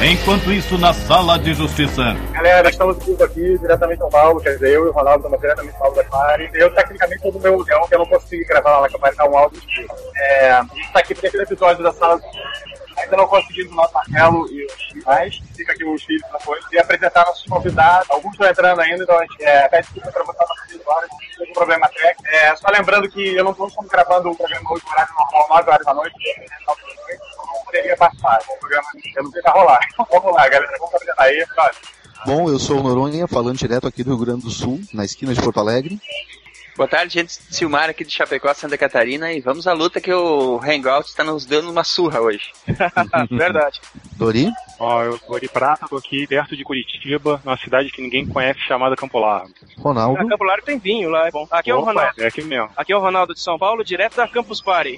Enquanto isso, na sala de justiça. Galera, estamos aqui diretamente em São Paulo, quer dizer, eu e o Ronaldo estamos diretamente em São Paulo da Atari. Eu, tecnicamente, estou no meu lugar, que eu não consegui gravar lá na Atari, dar um áudio. A gente está aqui para aquele episódio da sala. Ainda não conseguimos o nosso Marcelo e os mais. Fica aqui os filhos depois. E apresentar nossos convidados. Alguns estão entrando ainda, então a gente pede desculpa para botar nossos agora. Tem um problema técnico. Só lembrando que eu não estou gravando o programa hoje, no horário normal, 9 horas da noite. Não poderia participar. O programa eu não sei se vai rolar. Então, vamos lá, galera. Vamos apresentar aí. Bom, eu sou o Noronha, falando direto aqui do Rio Grande do Sul, na esquina de Porto Alegre. Boa tarde, gente. Silmar aqui de Chapecó, Santa Catarina, e vamos à luta que o Hangout está nos dando uma surra hoje. Verdade. Dori? Eu sou Dori Prata, tô aqui perto de Curitiba, numa cidade que ninguém conhece, chamada Campo Largo. Ronaldo? Campo Largo tem vinho lá, é bom. Aqui é o Ronaldo. É aqui mesmo. Aqui é o Ronaldo de São Paulo, direto da Campus Party.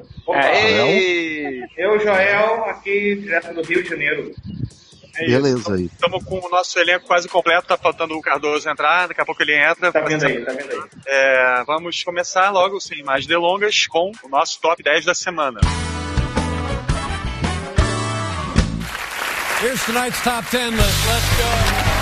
Eu, Joel, aqui direto do Rio de Janeiro. Beleza aí. Estamos com o nosso elenco quase completo, tá faltando o Cardoso entrar, daqui a pouco ele entra. Tá vendo aí. Vamos começar logo, sem mais delongas, com o nosso top 10 da semana. Here's tonight's top 10 list. Let's go.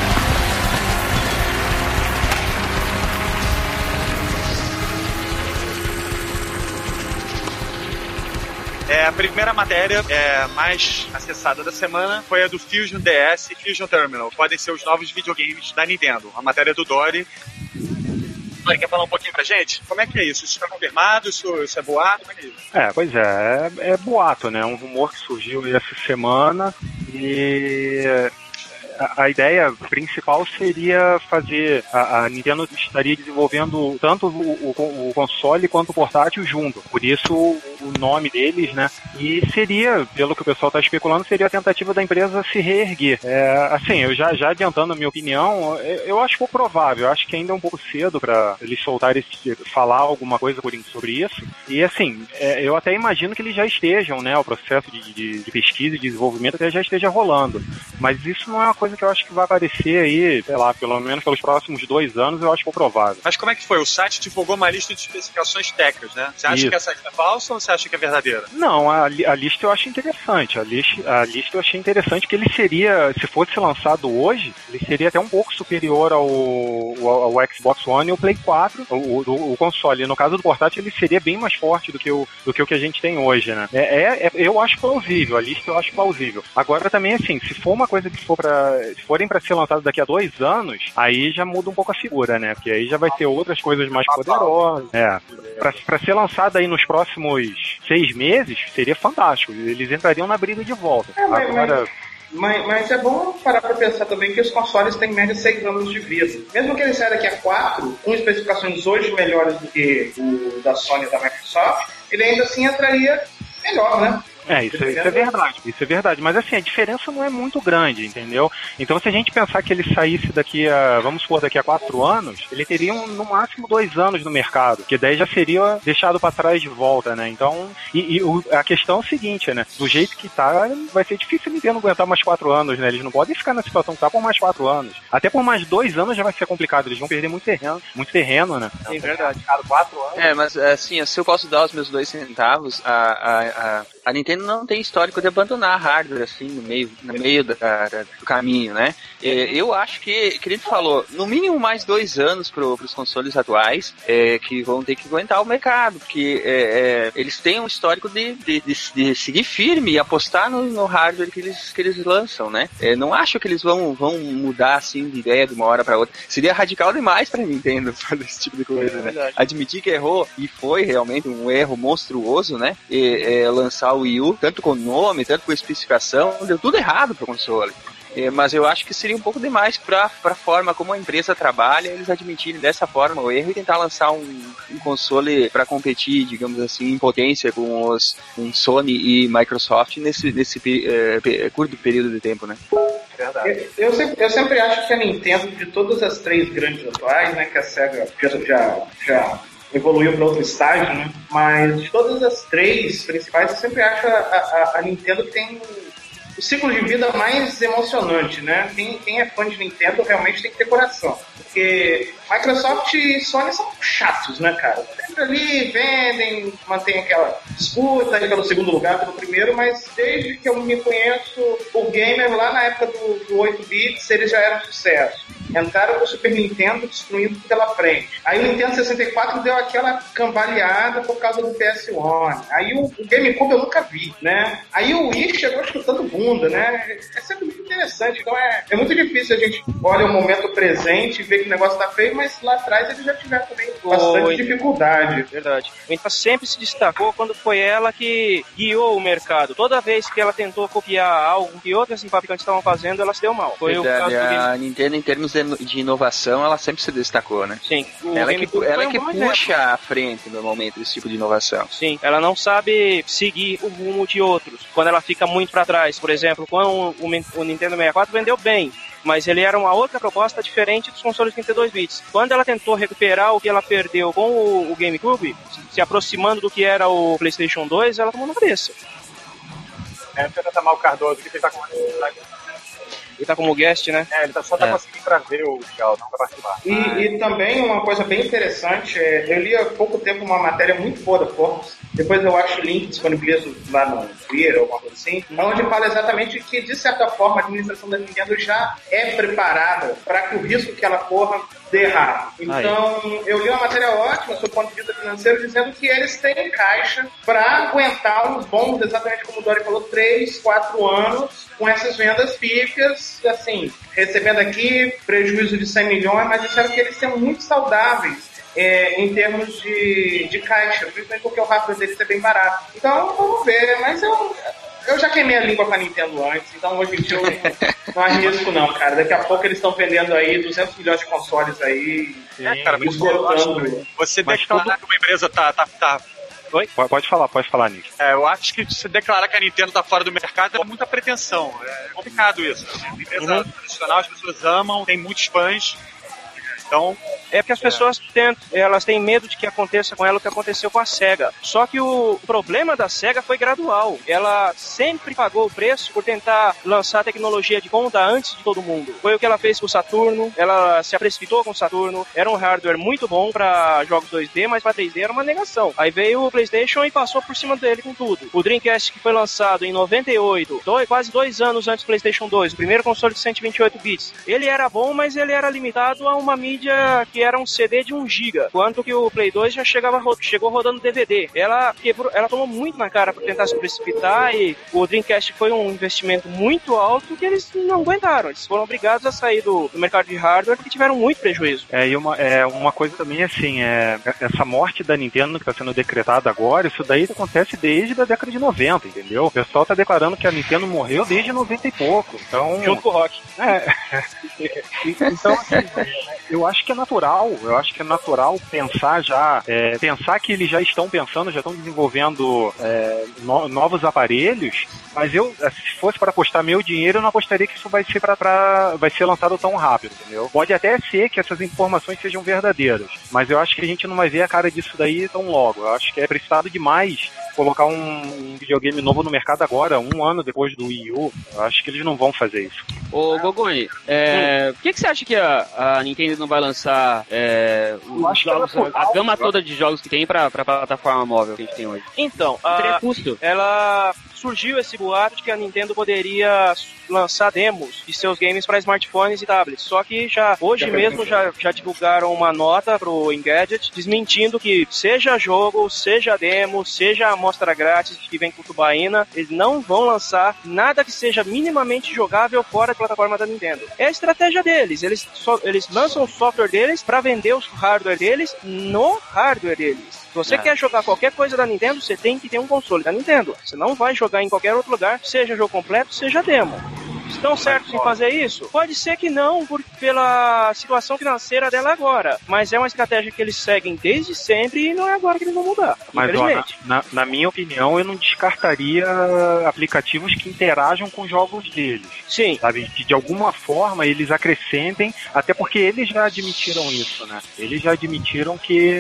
A primeira matéria mais acessada da semana foi a do Fusion DS e Fusion Terminal. Podem ser os novos videogames da Nintendo. A matéria do Dori. Dori, quer falar um pouquinho pra gente? Como é que é isso? Isso está confirmado? Isso é boato? Como é que é isso? Pois é boato, né? Um rumor que surgiu essa semana e... A ideia principal seria fazer... A Nintendo estaria desenvolvendo tanto o console quanto o portátil junto. Por isso o nome deles, né? E seria, pelo que o pessoal está especulando, seria a tentativa da empresa se reerguer. Assim, eu já adiantando a minha opinião, eu acho pouco provável. Eu acho que ainda é um pouco cedo para eles soltarem falar alguma coisa sobre isso. E assim, eu até imagino que eles já estejam, né? O processo de pesquisa e desenvolvimento até já esteja rolando. Mas isso não é uma coisa que eu acho que vai aparecer aí, sei lá, pelo menos pelos próximos 2 anos, eu acho que é provável. Mas como é que foi? O site divulgou uma lista de especificações técnicas, né? Você acha que essa lista é falsa ou você acha que é verdadeira? Não, a lista eu acho interessante. A lista eu achei interessante que ele seria, se fosse lançado hoje, ele seria até um pouco superior ao Xbox One e ao Play 4, o console. No caso do portátil, ele seria bem mais forte do que o que a gente tem hoje, né? Eu acho plausível, a lista eu acho plausível. Agora também, assim, se for uma coisa que se forem para ser lançado daqui a 2 anos, aí já muda um pouco a figura, né? Porque aí já vai ter outras coisas mais poderosas. Pra ser lançado aí nos próximos 6 meses, seria fantástico. Eles entrariam na briga de volta. Mas é bom parar pra pensar também que os consoles têm em média 6 anos de vida. Mesmo que eles saiam daqui a 4, com especificações hoje melhores do que o da Sony e da Microsoft, ele ainda assim entraria melhor, né? Isso é verdade, mas assim, a diferença não é muito grande, entendeu? Então se a gente pensar que ele saísse daqui a 4 anos, ele teria no máximo 2 anos no mercado, que daí já seria deixado pra trás de volta, né? Então, a questão é o seguinte, né? Do jeito que tá, vai ser difícil a Nintendo aguentar mais 4 anos, né? Eles não podem ficar na situação que tá por mais 4 anos. Até por mais 2 anos já vai ser complicado, eles vão perder muito terreno, né? Sim, verdade. 4 anos. Mas assim, se eu posso dar os meus 2 centavos, a Nintendo não tem histórico de abandonar hardware assim no meio do caminho, né? Eu acho que ele falou, no mínimo mais 2 anos pros consoles atuais, que vão ter que aguentar o mercado, porque eles têm um histórico de seguir firme e apostar no hardware que eles lançam, né? Não acho que eles vão mudar assim de ideia de uma hora para outra. Seria radical demais pra Nintendo fazer esse tipo de coisa, né? Admitir que errou, e foi realmente um erro monstruoso, né? Lançar o Wii U, tanto com nome, tanto com especificação, deu tudo errado pro console. Mas eu acho que seria um pouco demais pra forma como a empresa trabalha, eles admitirem dessa forma o erro e tentar lançar um console para competir, digamos assim, em potência com Sony e Microsoft nesse curto período de tempo, né? Verdade. Eu sempre acho que a Nintendo, de todas as 3 grandes atuais, né, que a Sega já evoluiu para outro estágio, né? Mas de todas as 3 principais, eu sempre acho a Nintendo que tem o ciclo de vida mais emocionante, né? Quem é fã de Nintendo realmente tem que ter coração. Porque Microsoft e Sony são chatos, né, cara? Sempre ali vendem, mantém aquela disputa aí pelo segundo lugar, pelo primeiro, mas desde que eu me conheço, o gamer lá na época do 8 bits, eles já eram sucesso. Entraram no Super Nintendo destruindo tudo pela frente. Aí o Nintendo 64 deu aquela cambaleada por causa do PS1. Aí o GameCube eu nunca vi, né? Aí o Wii chegou chutando bunda, né? É sempre muito interessante. Então é muito difícil a gente olhar o momento presente e ver que o negócio tá feio, mas lá atrás eles já tiveram também bastante dificuldade. Verdade. A Nintendo sempre se destacou quando foi ela que guiou o mercado. Toda vez que ela tentou copiar algo que outras fabricantes estavam fazendo, ela se deu mal. Foi verdade, o caso do a Nintendo, em termos de inovação, ela sempre se destacou, né? Sim. Ela é que puxa à frente, normalmente, esse tipo de inovação. Sim, ela não sabe seguir o rumo de outros. Quando ela fica muito pra trás, por exemplo, quando o Nintendo 64 vendeu bem, mas ele era uma outra proposta diferente dos consoles 32 bits. Quando ela tentou recuperar o que ela perdeu com o GameCube, se aproximando do que era o PlayStation 2, ela tomou na cabeça. Deixa eu chamar o Cardoso aqui, que ele tá com Ele tá como guest, né? ele só tá conseguindo trazer o Gal, não pra participar. E também uma coisa bem interessante, eu li há pouco tempo uma matéria muito boa da Forbes, depois eu acho o link disponibilizo lá no Twitter ou alguma coisa assim, onde fala exatamente que, de certa forma, a administração da Nintendo já é preparada para que o risco que ela corra dê errado. Então, eu li uma matéria ótima sobre o ponto de vista financeiro, dizendo que eles têm caixa para aguentar uns bons, exatamente como o Dori falou, 3, 4 anos com essas vendas pífias, assim, recebendo aqui prejuízo de 100 milhões, mas disseram que eles são muito saudáveis em termos de caixa, principalmente porque o hardware deles é bem barato. Então, vamos ver, mas eu já queimei a língua pra Nintendo antes, então hoje em dia eu não arrisco não, cara. Daqui a pouco eles estão vendendo aí 200 milhões de consoles aí. Cara, mas você declarar que uma empresa tá... Oi? Pode falar, Nick. Eu acho que se declarar que a Nintendo tá fora do mercado é muita pretensão. É complicado isso. É uma empresa tradicional, as pessoas amam, tem muitos fãs. Então, é porque as pessoas elas têm medo de que aconteça com ela o que aconteceu com a SEGA. Só que o problema da SEGA foi gradual. Ela sempre pagou o preço por tentar lançar a tecnologia de ponta antes de todo mundo. Foi o que ela fez com o Saturno, ela se precipitou com o Saturno, era um hardware muito bom para jogos 2D, mas para 3D era uma negação. Aí veio o PlayStation e passou por cima dele com tudo. O Dreamcast, que foi lançado em 98, quase 2 anos antes do PlayStation 2, o primeiro console de 128 bits, ele era bom, mas ele era limitado a uma mídia que era um CD de 1 GB, quanto que o Play 2 já chegou rodando DVD. Ela tomou muito na cara por tentar se precipitar, e o Dreamcast foi um investimento muito alto que eles não aguentaram. Eles foram obrigados a sair do mercado de hardware porque tiveram muito prejuízo. E uma coisa também assim, essa morte da Nintendo que está sendo decretada agora, isso daí acontece desde a década de 90, entendeu? O pessoal está declarando que a Nintendo morreu desde 90 e pouco. Então, junto com o Rock. Então, assim, eu acho que é natural pensar que eles já estão desenvolvendo novos aparelhos, mas se fosse para apostar meu dinheiro, eu não apostaria que isso vai ser lançado tão rápido, entendeu? Pode até ser que essas informações sejam verdadeiras, mas eu acho que a gente não vai ver a cara disso daí tão logo. Eu acho que é precipitado demais colocar um videogame novo no mercado agora, 1 ano depois do Wii U. Eu acho que eles não vão fazer isso. Ô, Gogoni, por que você acha que a Nintendo não vai lançar a gama toda de jogos que tem pra plataforma móvel que a gente tem hoje? Então, ela surgiu esse boato de que a Nintendo poderia lançar demos de seus games para smartphones e tablets. Só que hoje mesmo já divulgaram uma nota pro Engadget desmentindo que seja jogo, seja demo, seja amostra grátis que vem com tubaína, eles não vão lançar nada que seja minimamente jogável fora da plataforma da Nintendo. É a estratégia deles. Eles lançam o software deles para vender o hardware deles no hardware deles. Se você quer jogar qualquer coisa da Nintendo, você tem que ter um console da Nintendo. Você não vai jogar em qualquer outro lugar, seja jogo completo, seja demo. Estão certos em fazer isso? Pode ser que não, pela situação financeira dela agora. Mas é uma estratégia que eles seguem desde sempre e não é agora que eles vão mudar. Mas, na minha opinião, eu não descartaria aplicativos que interajam com jogos deles. Sim. Sabe? De alguma forma, eles acrescentem, até porque eles já admitiram isso, né? Eles já admitiram que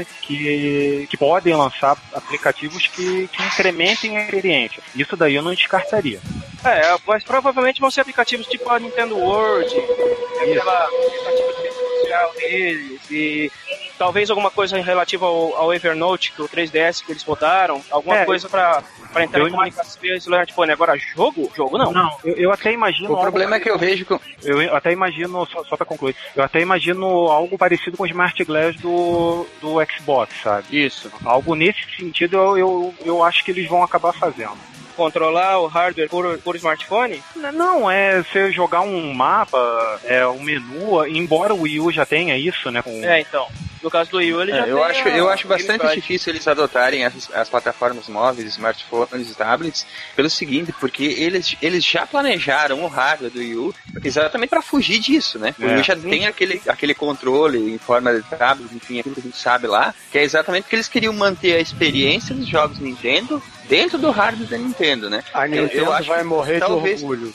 podem lançar aplicativos que incrementem a experiência. Isso daí eu não descartaria. Mas provavelmente vão ser aplicativos tipo a Nintendo World, aquela aplicativa de rede social deles, e talvez alguma coisa relativa ao Evernote, que o 3DS que eles botaram, alguma coisa pra entrar em comunicação e agora jogo? Jogo não. Não, eu até imagino... O problema é que eu vejo... Eu até imagino, só pra concluir, eu até imagino algo parecido com o Smart Glass do Xbox, sabe? Isso. Algo nesse sentido eu acho que eles vão acabar fazendo. Controlar o hardware por smartphone? Não, é você jogar um mapa, um menu, embora o Wii U já tenha isso, né? Então. No caso do Wii U, ele já eu acho bastante difícil eles adotarem as plataformas móveis, smartphones e tablets, pelo seguinte, porque eles já planejaram o hardware do Wii U exatamente para fugir disso, né? O Wii U já tem aquele controle em forma de tablet, enfim, aquilo que a gente sabe lá, que é exatamente porque eles queriam manter a experiência dos jogos Nintendo dentro do hardware da Nintendo, né? A Nintendo vai morrer de orgulho.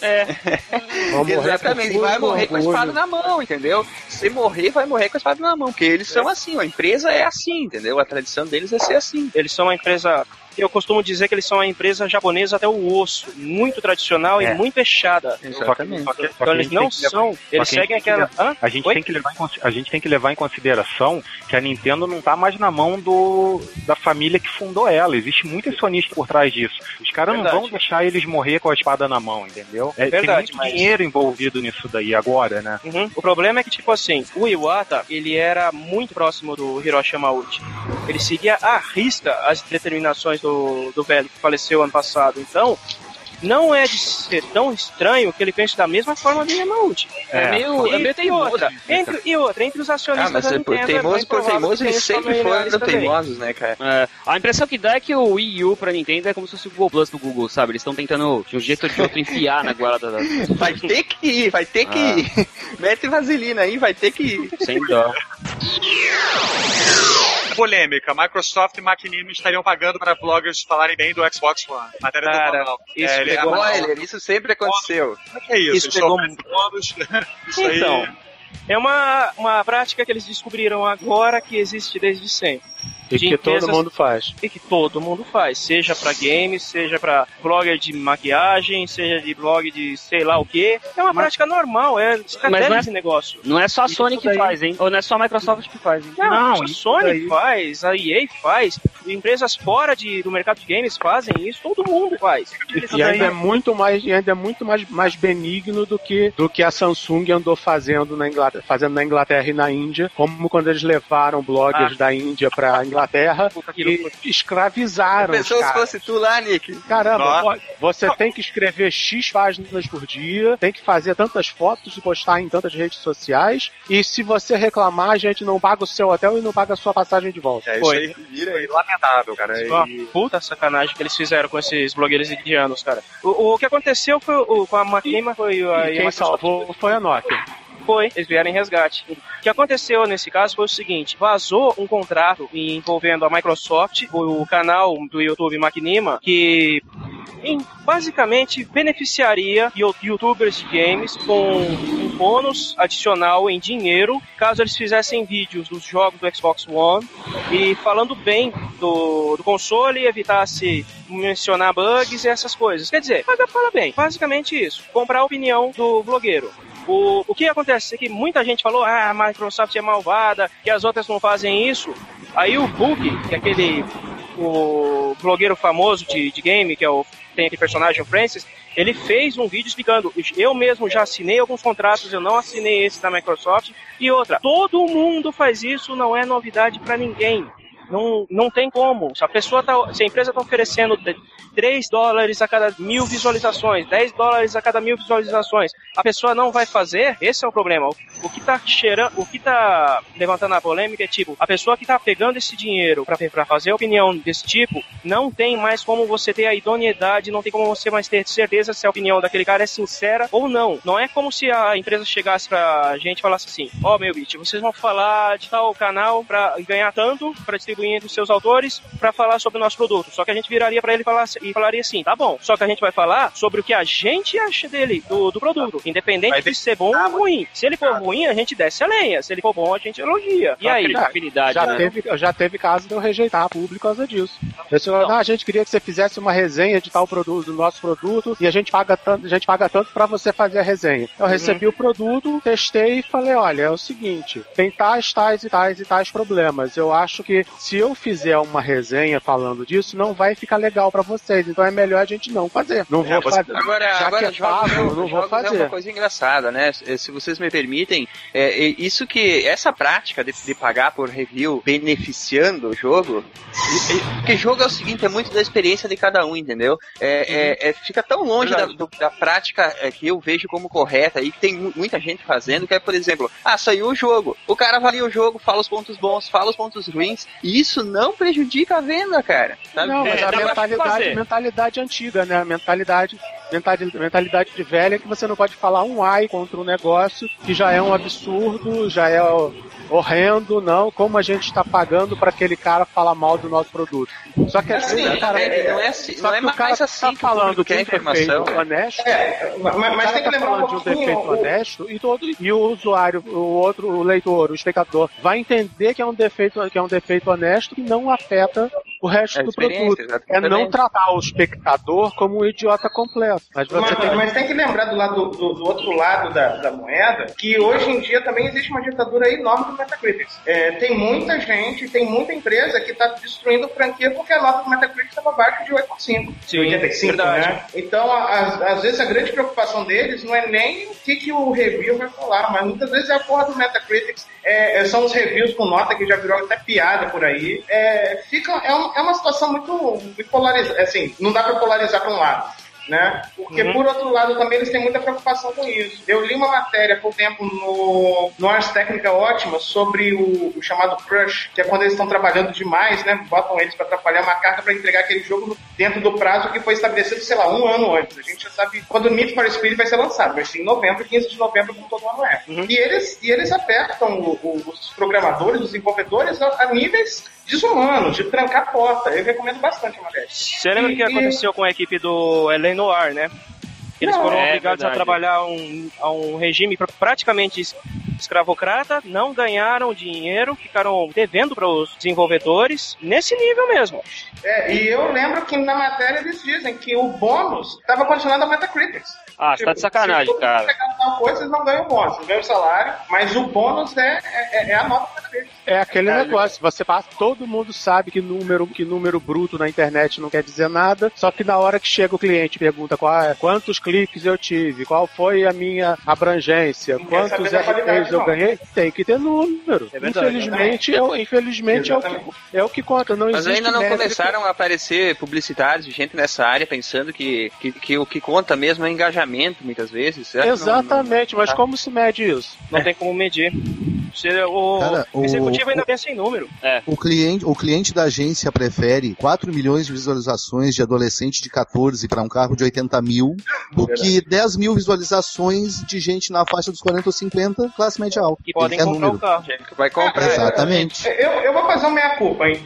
Exatamente, vai morrer com a espada na mão, entendeu? Se morrer, vai morrer com a espada na mão, porque eles são assim, a empresa é assim, entendeu? A tradição deles é ser assim. Eles são uma empresa... Eu costumo dizer que eles são uma empresa japonesa até o osso, muito tradicional e muito fechada. Exatamente. Então eles não são, eles seguem aquela... A gente tem que levar em consideração que a Nintendo não tá mais na mão da família que fundou ela. Existe muito acionista por trás disso. Os caras não vão deixar eles morrer com a espada na mão, entendeu? Tem muito dinheiro envolvido nisso daí agora, né? O problema é que, tipo assim, o Iwata, ele era muito próximo do Hiroshi Yamauchi. Ele seguia à risca as determinações do velho que faleceu ano passado. Então, não é de ser tão estranho que ele pense da mesma forma do Yamauchi. É meio teimoso. Entre os acionistas da Nintendo... Teimoso, eles sempre foram teimosos, né, cara? A impressão que dá é que o Wii U pra Nintendo é como se fosse o Google Plus do Google, sabe? Eles estão tentando, de um jeito ou de outro, enfiar na goela da... Vai ter que ir. Mete vaselina aí, vai ter que ir. Sem dó. Polêmica, Microsoft e Machinima estariam pagando para bloggers falarem bem do Xbox One. Matéria do jornal. Isso sempre aconteceu. O que é isso? Isso então, é uma prática que eles descobriram agora que existe desde sempre. E que todo mundo faz. E que todo mundo faz, seja pra games, seja pra blogger de maquiagem, seja de blog de sei lá o que. É uma prática normal, estratégia esse negócio. Não é só a Sony que faz, hein? Ou não é só a Microsoft que faz, hein? Não, a Sony faz, a EA faz, empresas fora do mercado de games fazem isso, todo mundo faz. E ainda é muito mais benigno do que a Samsung andou fazendo na Inglaterra e na Índia, como quando eles levaram bloggers da Índia pra Inglaterra e escravizaram os caras. Se fosse tu lá, Nick. Caramba, você tem que escrever X páginas por dia, tem que fazer tantas fotos e postar em tantas redes sociais, e se você reclamar, a gente não paga o seu hotel e não paga a sua passagem de volta. Isso aí vira lamentável, cara. Puta sacanagem que eles fizeram com esses blogueiros indianos, cara. O que aconteceu com a Machinima foi... Quem salvou foi a Nokia. Eles vieram em resgate. O que aconteceu nesse caso foi o seguinte: vazou um contrato envolvendo a Microsoft, o canal do YouTube Machinima, que basicamente beneficiaria youtubers de games com um bônus adicional em dinheiro caso eles fizessem vídeos dos jogos do Xbox One e falando bem do console e evitasse mencionar bugs e essas coisas. Quer dizer, fala bem, basicamente isso, comprar a opinião do blogueiro. O que acontece é que muita gente falou, a Microsoft é malvada, que as outras não fazem isso. Aí o Bug, que é o blogueiro famoso de game, tem aquele personagem, o Francis, ele fez um vídeo explicando, eu mesmo já assinei alguns contratos, eu não assinei esse da Microsoft. E outra, todo mundo faz isso, não é novidade pra ninguém. Não tem como. Se a empresa está oferecendo $3 a cada 1.000 visualizações, $10 a cada 1.000 visualizações, a pessoa não vai fazer, esse é o problema. O que está levantando a polêmica é tipo, a pessoa que está pegando esse dinheiro para fazer a opinião desse tipo, não tem mais como você ter a idoneidade, não tem como você mais ter certeza se a opinião daquele cara é sincera ou não. Não é como se a empresa chegasse pra gente e falasse assim, meu bicho, vocês vão falar de tal canal para ganhar tanto, para distribuir picuinha dos seus autores pra falar sobre o nosso produto. Só que a gente viraria pra ele e falaria assim, tá bom, só que a gente vai falar sobre o que a gente acha dele, do produto, independente de ser bom ou ruim. Se ele for ruim, a gente desce a lenha. Se ele for bom, a gente elogia. E aí? Já teve caso de eu rejeitar público por causa disso. A gente queria que você fizesse uma resenha de tal produto, do nosso produto, e a gente paga tanto pra você fazer a resenha. Eu recebi o produto, testei e falei, olha, é o seguinte, tem tais problemas. Eu acho que se eu fizer uma resenha falando disso, não vai ficar legal pra vocês. Então é melhor a gente não fazer. Não vou fazer. Agora jogos, não vou fazer. É uma coisa engraçada, né? Se vocês me permitem, essa prática de pagar por review beneficiando o jogo, porque jogo é o seguinte, é muito da experiência de cada um, entendeu? Fica tão longe da prática que eu vejo como correta e que tem muita gente fazendo, que é, por exemplo, saiu o jogo, o cara avalia o jogo, fala os pontos bons, fala os pontos ruins, e isso não prejudica a venda, cara. Sabe? Não, mas a mentalidade antiga, né? A mentalidade de velha, que você não pode falar um ai contra um negócio que já é um absurdo, já é horrendo, não, como a gente está pagando para aquele cara falar mal do nosso produto. Só que assim, não é mais assim tá falando de um defeito honesto, mas tem que lembrar de um defeito honesto e o usuário, o leitor, o espectador vai entender que é um defeito honesto que não afeta o resto do produto. É não tratar o espectador como um idiota completo. Mas tem que lembrar do outro lado da moeda, que hoje em dia também existe uma ditadura enorme do Metacritic. Tem muita gente, tem muita empresa que está destruindo franquia porque a nota do Metacritic estava abaixo de 8,5, de 85, né? Então, às vezes a grande preocupação deles não é nem o que o review vai falar, mas muitas vezes é a porra do Metacritic, são os reviews com nota que já virou até piada por aí. É uma situação muito polarizada, assim, não dá para polarizar para um lado. Né? Porque, por outro lado, também eles têm muita preocupação com isso. Eu li uma matéria por tempo no Ars Técnica Ótima sobre o chamado Crush, que é quando eles estão trabalhando demais, né? Botam eles para atrapalhar uma carta para entregar aquele jogo dentro do prazo que foi estabelecido, sei lá, 1 ano antes. A gente já sabe quando o Need for Speed vai ser lançado, vai ser em novembro, 15 de novembro, como todo ano é. E eles apertam os programadores, os desenvolvedores a níveis desumanos, de trancar a porta. Eu recomendo bastante a matéria. Você lembra o que aconteceu com a equipe do L.A. Noire, né? Eles foram obrigados a trabalhar a um regime praticamente escravocrata, não ganharam dinheiro, ficaram devendo para os desenvolvedores, nesse nível mesmo. E eu lembro que na matéria eles dizem que o bônus estava condicionado ao Metacritic. Você tá de sacanagem, cara. Se tal coisa, eles não ganham bônus, eles ganham o salário, mas o bônus é a nota do Metacritic. É aquele negócio, você passa, todo mundo sabe que número bruto na internet não quer dizer nada, só que na hora que chega o cliente e pergunta quantos cliques eu tive, qual foi a minha abrangência, quantos RPs eu ganhei, tem que ter número. Infelizmente é o que conta. Não mas existe ainda não começaram a aparecer publicitários de gente nessa área pensando que o que conta mesmo é engajamento, muitas vezes. Exatamente, mas como se mede isso? Não tem como medir. O executivo ainda pensa em número. O cliente da agência prefere 4 milhões de visualizações de adolescente de 14 para um carro de 80 mil do que 10 mil visualizações de gente na faixa dos 40 ou 50, classe média alta. Que podem comprar número. O carro. Vai comprar. Exatamente. Eu vou fazer uma meia-culpa, hein?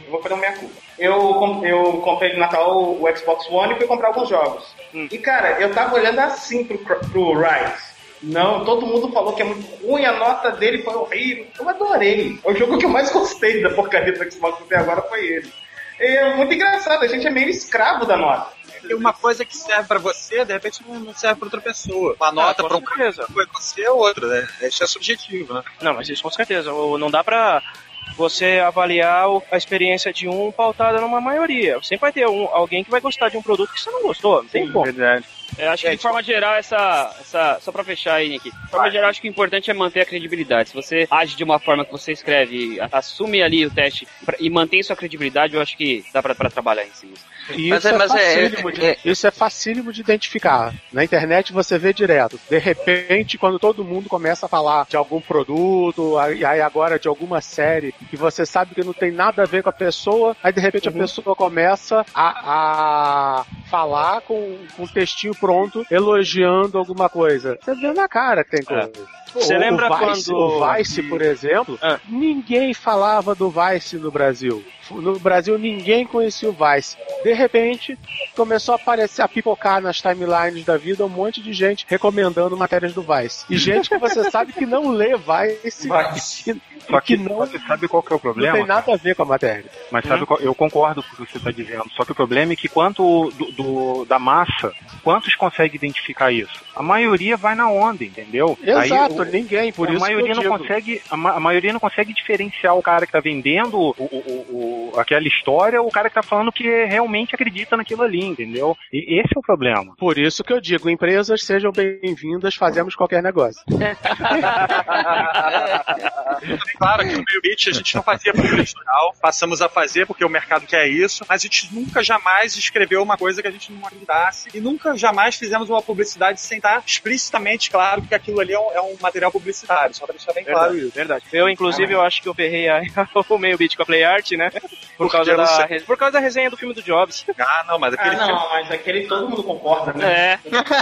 Eu comprei no Natal o Xbox One e fui comprar alguns jogos. E, cara, eu tava olhando assim pro Rise. Não, todo mundo falou que é muito ruim, a nota dele foi horrível. Eu adorei. O jogo que eu mais gostei da porcaria do Xbox até agora foi ele. É muito engraçado, a gente é meio escravo da nota. E uma coisa que serve pra você, de repente não serve pra outra pessoa. Uma nota pra um cara foi você ou outra, né? Isso é subjetivo, né? Não, mas isso com certeza. Não dá pra você avaliar a experiência de um pautada numa maioria. Sempre vai ter alguém que vai gostar de um produto que você não gostou. Não tem como. Verdade. Eu acho que de forma geral, só pra fechar aí, Nick, de forma geral, acho que o importante é manter a credibilidade. Se você age de uma forma que você escreve, assume ali o teste e mantém sua credibilidade, eu acho que dá pra trabalhar em cima. Isso é facílimo de identificar. Na internet você vê direto. De repente, quando todo mundo começa a falar de algum produto, aí agora de alguma série, que você sabe que não tem nada a ver com a pessoa, aí de repente a pessoa começa a falar com um textinho pronto, elogiando alguma coisa. Você vê na cara que tem coisa. Você lembra O Vice, por exemplo, ninguém falava do Vice no Brasil. No Brasil ninguém conhecia o Vice. De repente, começou a aparecer, a pipocar nas timelines da vida um monte de gente recomendando matérias do Vice. E gente que você sabe que não lê Vice. Só que não, você sabe qual que é o problema? Não tem nada a ver com a matéria. Mas sabe, eu concordo com o que você está dizendo. Só que o problema é que da massa, quantos conseguem identificar isso? A maioria vai na onda, entendeu? Exato, ninguém. Por isso a maioria não consegue diferenciar o cara que está vendendo aquela história ou o cara que está falando que realmente acredita naquilo ali, entendeu? E esse é o problema. Por isso que eu digo, empresas sejam bem-vindas, fazemos qualquer negócio. Claro que no meio beat a gente não fazia para o tradicional, passamos a fazer porque o mercado quer isso, mas a gente nunca jamais escreveu uma coisa que a gente não acreditasse e nunca jamais fizemos uma publicidade sem estar explicitamente claro que aquilo ali é um material publicitário, só para deixar bem claro isso. Verdade. Eu, inclusive, eu acho que eu ferrei o meio beat com a Play Art, né? Por causa da resenha do filme do Jobs. Mas aquele todo mundo concorda, né?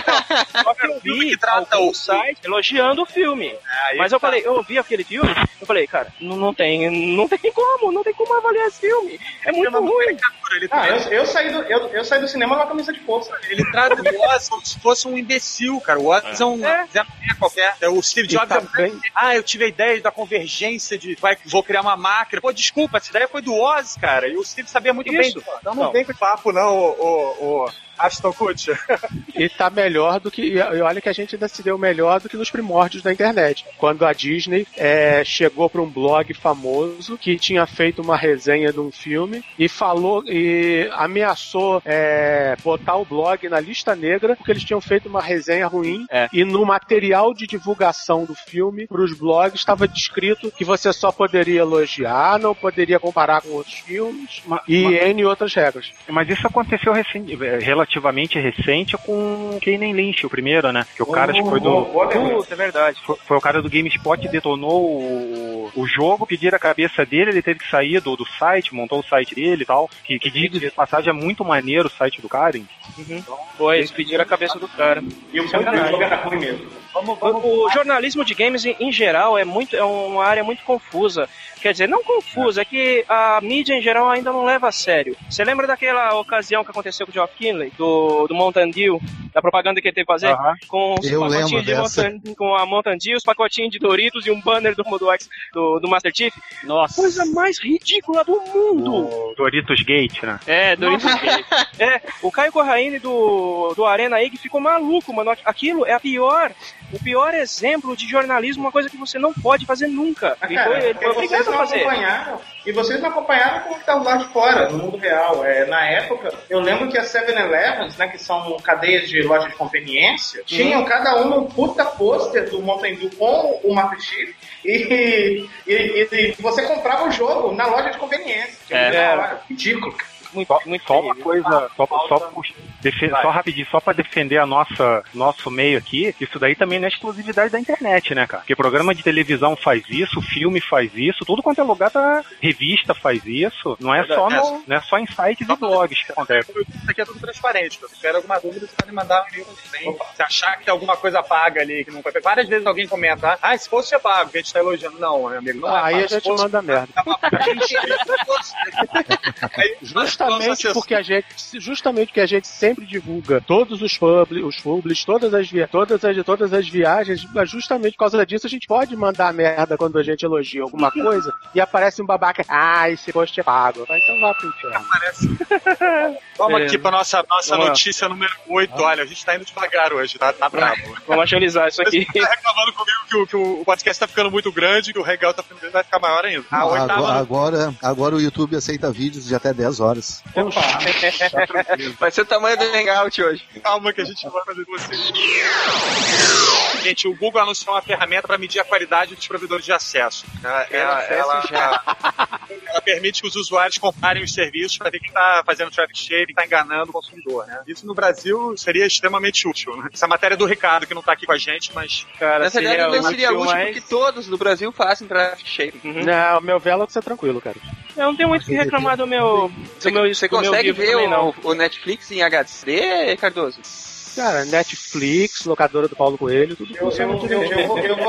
Só que eu vi que trata o site elogiando o filme. Mas eu vi aquele filme, eu falei, cara, não tem como avaliar esse filme. É muito ruim. Eu saí do cinema com uma camisa de força. Ele trata o Oz como se fosse um imbecil, cara. O Oz é um Zé qualquer. O Steve Jobs eu tive a ideia da convergência de vou criar uma máquina. Pô, desculpa, essa ideia foi do Oz, cara. E o Steve sabia muito bem. Então não vem com papo, não, o Ashton Kutcher. E tá melhor do que... E olha que a gente ainda se deu melhor do que nos primórdios da internet. Quando a Disney chegou para um blog famoso que tinha feito uma resenha de um filme e falou e ameaçou botar o blog na lista negra porque eles tinham feito uma resenha ruim e no material de divulgação do filme pros blogs estava descrito que você só poderia elogiar, não poderia comparar com outros filmes e N outras regras. Mas isso aconteceu relativamente recente com Kane Lynch, o primeiro, né? Que o cara acho que foi é verdade. Foi o cara do GameSpot que detonou o jogo, pediram a cabeça dele, ele teve que sair do site, montou o site dele e tal. Que diga de passagem, é muito maneiro o site do cara, hein? Eles pediram a cabeça do cara. E o jogo era ruim mesmo. O jornalismo de games em geral é uma área muito confusa. Quer dizer, não confusa, é que a mídia em geral ainda não leva a sério. Você lembra daquela ocasião que aconteceu com o Geoff Keighley, do Mountain Dew, da propaganda que ele teve que fazer? Com os pacotinhos com a Mountain Dew, os pacotinhos de Doritos e um banner do Master Chief? Nossa. Coisa mais ridícula do mundo. O Doritos Gate, né? Doritos Gate. O Caio Corraine do Arena Egg ficou maluco, mano. Aquilo é o pior exemplo de jornalismo, uma coisa que você não pode fazer nunca. Ele foi obrigado a fazer. E vocês não acompanharam como está lá de fora, no mundo real. Na época, eu lembro que as 7-Elevens, né, que são cadeias de loja de conveniência, tinham cada uma um puta pôster do Mountain Dew com o Master Chief e você comprava o jogo na loja de conveniência. Ridículo. Só uma coisa, só rapidinho, só pra defender nosso meio aqui, isso daí também não é exclusividade da internet, né, cara? Porque programa de televisão faz isso, filme faz isso, tudo quanto é lugar, revista faz isso, não é só em sites e blogs que acontece. Isso aqui é tudo transparente, se tiver alguma dúvida, você pode mandar um e-mail também. Se achar que tem alguma coisa paga ali, que não foi. Várias vezes alguém comenta, se fosse ser pago, que a gente tá elogiando. Não, meu amigo, não aí a gente manda merda. Justamente porque a gente sempre divulga todos os publis, todas as viagens, mas justamente por causa disso a gente pode mandar merda quando a gente elogia alguma coisa e aparece um babaca, esse post é pago. Então vá pro inferno. Vamos aqui pra nossa notícia número 8. Olha, a gente tá indo devagar hoje, tá bravo. Vamos agilizar isso aqui. Você tá reclamando comigo que o podcast tá ficando muito grande, que o Hangout tá ficando grande, vai ficar maior ainda. Agora o YouTube aceita vídeos de até 10 horas. Opa. Vai ser o tamanho do Hangout hoje. Calma que a gente vai fazer com vocês. Gente, o Google anunciou uma ferramenta para medir a qualidade dos provedores de acesso. Ela permite que os usuários comparem os serviços para ver quem está fazendo traffic share e está enganando o consumidor, né? Isso no Brasil seria extremamente útil, né? Essa matéria é do Ricardo, que não está aqui com a gente, mas... Cara, nessa verdade não seria útil porque todos no Brasil fazem traffic share. Não, meu Velox é tranquilo, cara. Eu não tenho muito o que reclamar do meu... Você consegue ver o Netflix em HD, Cardoso? Cara, Netflix, locadora do Paulo Coelho, tudo funciona direito. Eu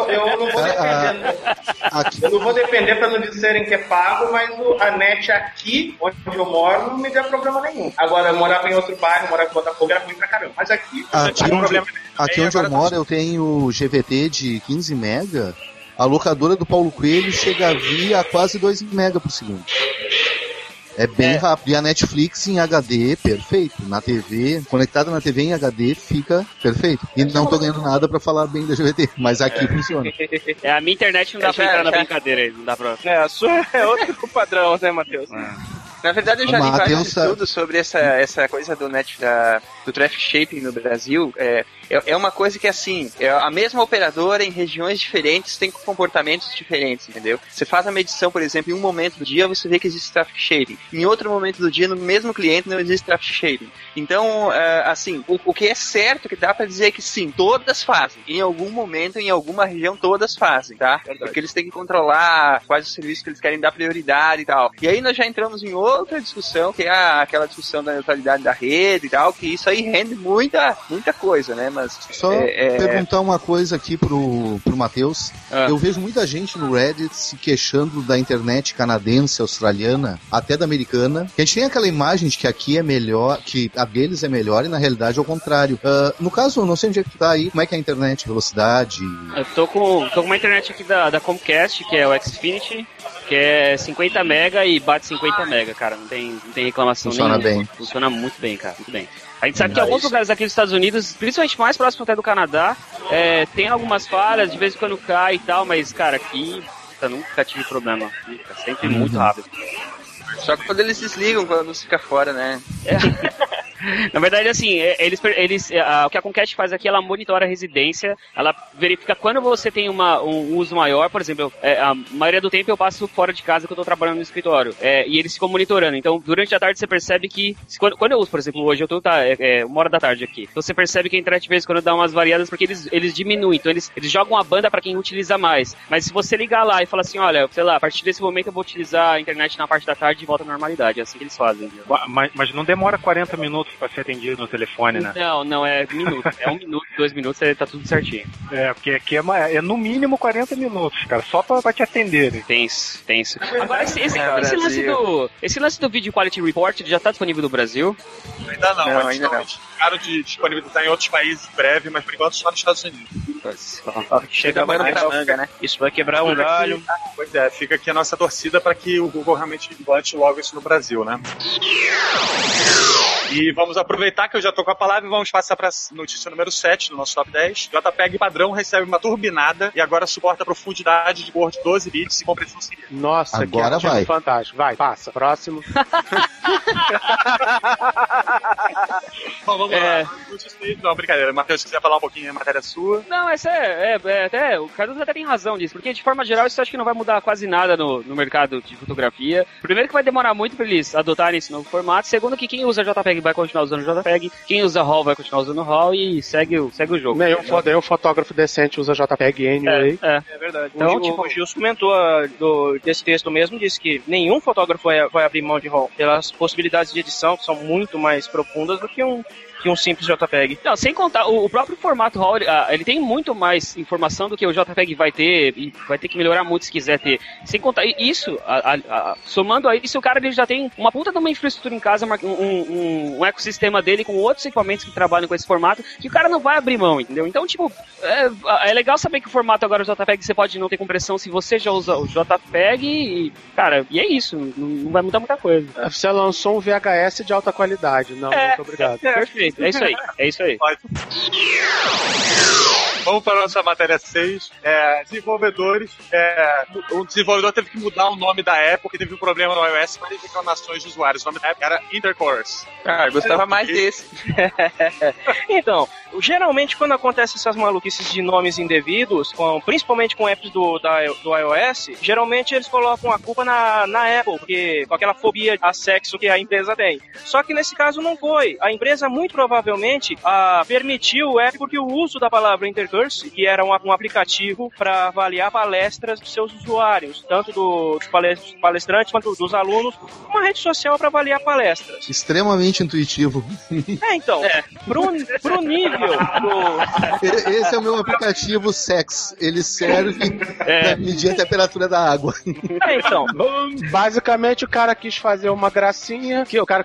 não vou depender pra não dizerem que é pago, mas a net aqui, onde eu moro, não me deu problema nenhum. Agora, eu morava em outro bairro, morava em Botafogo, era ruim pra caramba. Mas aqui onde eu moro, eu tenho GVT de 15 mega. A locadora do Paulo Coelho chega a vir a quase 2 mega por segundo. É bem rápido. E a Netflix em HD, perfeito. Na TV, conectada na TV em HD, fica perfeito. E não tô ganhando nada pra falar bem da GVT, mas aqui funciona. A minha internet não dá pra entrar na brincadeira aí, não dá pra... A sua é outro padrão, né, Matheus? Na verdade, eu já li vários estudos sobre essa coisa do do traffic shaping no Brasil. É uma coisa que, assim, a mesma operadora em regiões diferentes tem comportamentos diferentes, entendeu? Você faz a medição, por exemplo, em um momento do dia, você vê que existe traffic shaping. Em outro momento do dia, no mesmo cliente, não existe traffic shaping. Então, assim, o que é certo que dá pra dizer que, sim, todas fazem. Em algum momento, em alguma região, todas fazem, tá? Porque eles têm que controlar quais os serviços que eles querem dar prioridade e tal. E aí nós já entramos em outra discussão, que é aquela discussão da neutralidade da rede e tal, que isso aí rende muita coisa, né? Mas só perguntar uma coisa aqui pro Matheus. Eu vejo muita gente no Reddit se queixando da internet canadense, australiana, até da americana. Que a gente tem aquela imagem de que aqui é melhor, que a deles é melhor, e na realidade é o contrário. No caso, eu não sei onde é que tu tá aí, como é que é a internet, velocidade? Eu tô com uma internet aqui da Comcast, que é o Xfinity, que é 50 mega e bate 50 mega, cara. Não tem reclamação nenhuma. Funciona bem. Funciona muito bem, cara. Muito bem. A gente sabe que alguns lugares aqui dos Estados Unidos, principalmente mais próximo até do Canadá, tem algumas falhas, de vez em quando cai e tal, mas, cara, aqui nunca tive problema. Fica sempre muito rápido. Só que quando eles desligam, quando você fica fora, né? Na verdade, assim, o que a Comcast faz aqui, ela monitora a residência, ela verifica quando você tem um uso maior, por exemplo, a maioria do tempo eu passo fora de casa que eu tô trabalhando no escritório, e eles ficam monitorando. Então, durante a tarde você percebe que, quando eu uso, por exemplo, hoje eu tô, 1h da tarde aqui, então você percebe que a internet de vez em quando dá umas variadas, porque eles diminuem, então eles jogam a banda pra quem utiliza mais. Mas se você ligar lá e falar assim, olha, sei lá, a partir desse momento eu vou utilizar a internet na parte da tarde e volta à normalidade, é assim que eles fazem. Mas não demora 40 minutos pra ser atendido no telefone, né? Não, é minuto. É 1 minuto, 2 minutos, tá tudo certinho. Porque aqui é no mínimo 40 minutos, cara, só pra te atender. Né? Tenso. Agora, esse lance do Video Quality Report já tá disponível no Brasil? Ainda não. Claro, de disponibilizar em outros países em breve, mas por enquanto só nos Estados Unidos. Chega mais pra manga, né? Isso vai quebrar um galho. Pois é, fica aqui a nossa torcida para que o Google realmente implante logo isso no Brasil, né? E vamos aproveitar que eu já tô com a palavra e vamos passar para a notícia número 7 do nosso Top 10. JPEG padrão recebe uma turbinada e agora suporta profundidade de cor de 12 bits e compressão sem. Nossa, agora que vai. Fantástico. Vai, passa. Próximo. Bom, vamos lá. Não, brincadeira. Matheus, se quiser falar um pouquinho, a matéria sua. Não, essa até o Cardoso até tem razão disso, porque de forma geral isso acho que não vai mudar quase nada no mercado de fotografia. Primeiro que vai demorar muito para eles adotarem esse novo formato. Segundo que quem usa JPEG vai continuar usando JPEG, quem usa RAW vai continuar usando RAW e segue o jogo. Nenhum fotógrafo decente usa JPEG anyway. É verdade. Então, o Gilson comentou desse texto mesmo, disse que nenhum fotógrafo vai abrir mão de RAW, pelas possibilidades de edição que são muito mais profundas do que um simples JPEG. Não, sem contar, o próprio formato RAW, ele tem muito mais informação do que o JPEG vai ter, e vai ter que melhorar muito se quiser ter. Sem contar isso, somando a isso, o cara ele já tem uma puta de uma infraestrutura em casa, um ecossistema dele com outros equipamentos que trabalham com esse formato, que o cara não vai abrir mão, entendeu? Então, tipo, é legal saber que o formato agora, o JPEG, você pode não ter compressão se você já usa o JPEG, e, cara, e é isso, não vai mudar muita coisa. Você lançou um VHS de alta qualidade, não, muito obrigado. Perfeito. É isso aí. Vamos para a nossa matéria 6. Desenvolvedores. O desenvolvedor teve que mudar o nome da Apple porque teve um problema no iOS para reclamações de usuários. O nome da Apple era Intercourse. Eu gostava mais desse. Então, geralmente quando acontecem essas maluquices de nomes indevidos, principalmente com apps do iOS, geralmente eles colocam a culpa na Apple, porque com aquela fobia a sexo que a empresa tem. Só que nesse caso não foi. A empresa muito provavelmente permitiu o app porque o uso da palavra Intercourse Intercurse, que era um aplicativo para avaliar palestras dos seus usuários, tanto dos palestrantes quanto dos alunos, uma rede social para avaliar palestras. Extremamente intuitivo. Então, pro nível do... Esse é o meu aplicativo Sex. Ele serve para medir a temperatura da água. Então. Basicamente, o cara quis fazer uma gracinha,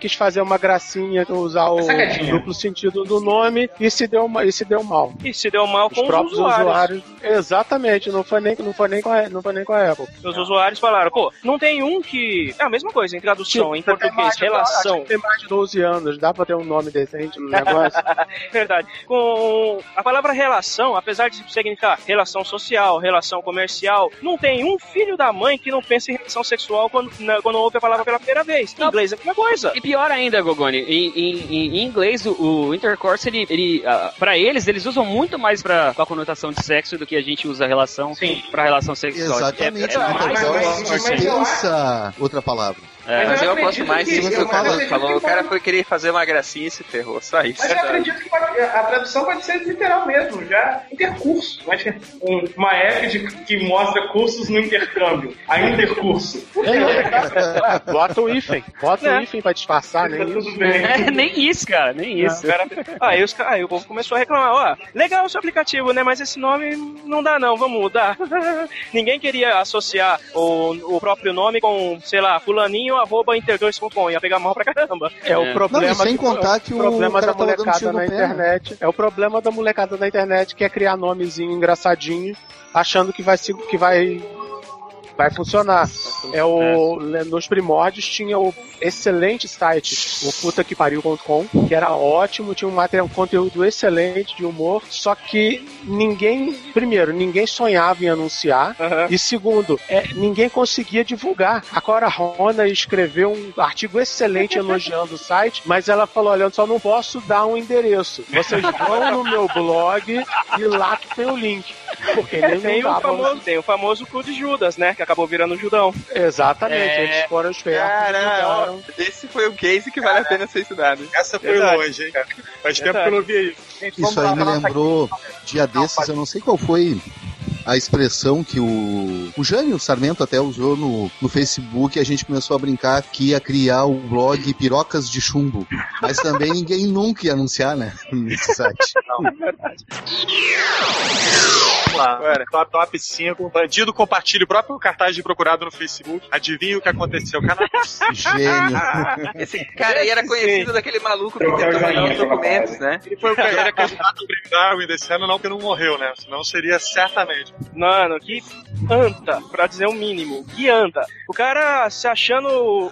usar o duplo sentido do nome e se deu mal. E se deu mal com os próprios usuários. Exatamente, não foi nem com a Apple. Os usuários falaram, não tem um que... É a mesma coisa em tradução, em português, relação. Acho que tem mais de 12 anos, dá pra ter um nome decente no negócio. Verdade. Com a palavra relação, apesar de significar relação social, relação comercial, não tem um filho da mãe que não pense em relação sexual quando ouve a palavra pela primeira vez. Em inglês é a mesma coisa. E pior ainda, Gogoni, em inglês o intercourse, ele pra eles usam muito mais pra a conotação de sexo do que a gente usa relação pra relação sexual. Exatamente, dispensa outra palavra. Mas eu aposto mais que você falou. O cara foi querer fazer uma gracinha e se ferrou, só isso. Mas eu acredito que a tradução pode ser literal mesmo, já intercurso. Mas uma app que mostra cursos no intercâmbio. A intercurso. Bota o hífen. Bota o hífen pra disfarçar, nem isso. Tudo bem. Nem isso, cara, nem isso. Aí o povo começou a reclamar, legal o seu aplicativo, né, mas esse nome não dá não, vamos mudar. Ninguém queria associar o próprio nome com, sei lá, fulaninho @intercurse.com, ia pegar mal pra caramba. É o problema. Sem contar que o problema da molecada na internet. É o problema da molecada na internet que é criar nomezinho engraçadinho, achando que vai funcionar. Nos primórdios tinha o excelente site, o putaquepariu.com, que era ótimo, tinha um conteúdo excelente de humor, só que ninguém sonhava em anunciar, e segundo, ninguém conseguia divulgar. A Cora Rona escreveu um artigo excelente elogiando o site, mas ela falou, olha, eu só não posso dar um endereço. Vocês vão no meu blog e lá que tem o link. Porque tem o famoso cu de Judas, né? Que acabou virando Judão. Exatamente, eles foram espertos. Esse foi o case que vale a pena ser estudado. Essa foi longe, hein, cara? Faz tempo que eu não via isso. Isso aí me lembrou, dia desses, eu não sei qual foi a expressão que o Jânio Sarmento até usou no Facebook, a gente começou a brincar que ia criar o blog Pirocas de Chumbo, mas também ninguém nunca ia anunciar, né, nesse site. Não, é verdade. Top 5, bandido compartilha o próprio cartaz de procurado no Facebook, adivinha o que aconteceu, cara? Gênio. Esse cara aí era conhecido daquele maluco que tentou mandar os documentos, né? Ele foi o candidato ao Prêmio Darwin desse ano, não, porque não morreu, né? Senão seria certamente. Mano, que anta, pra dizer o mínimo, que anta. O cara se achando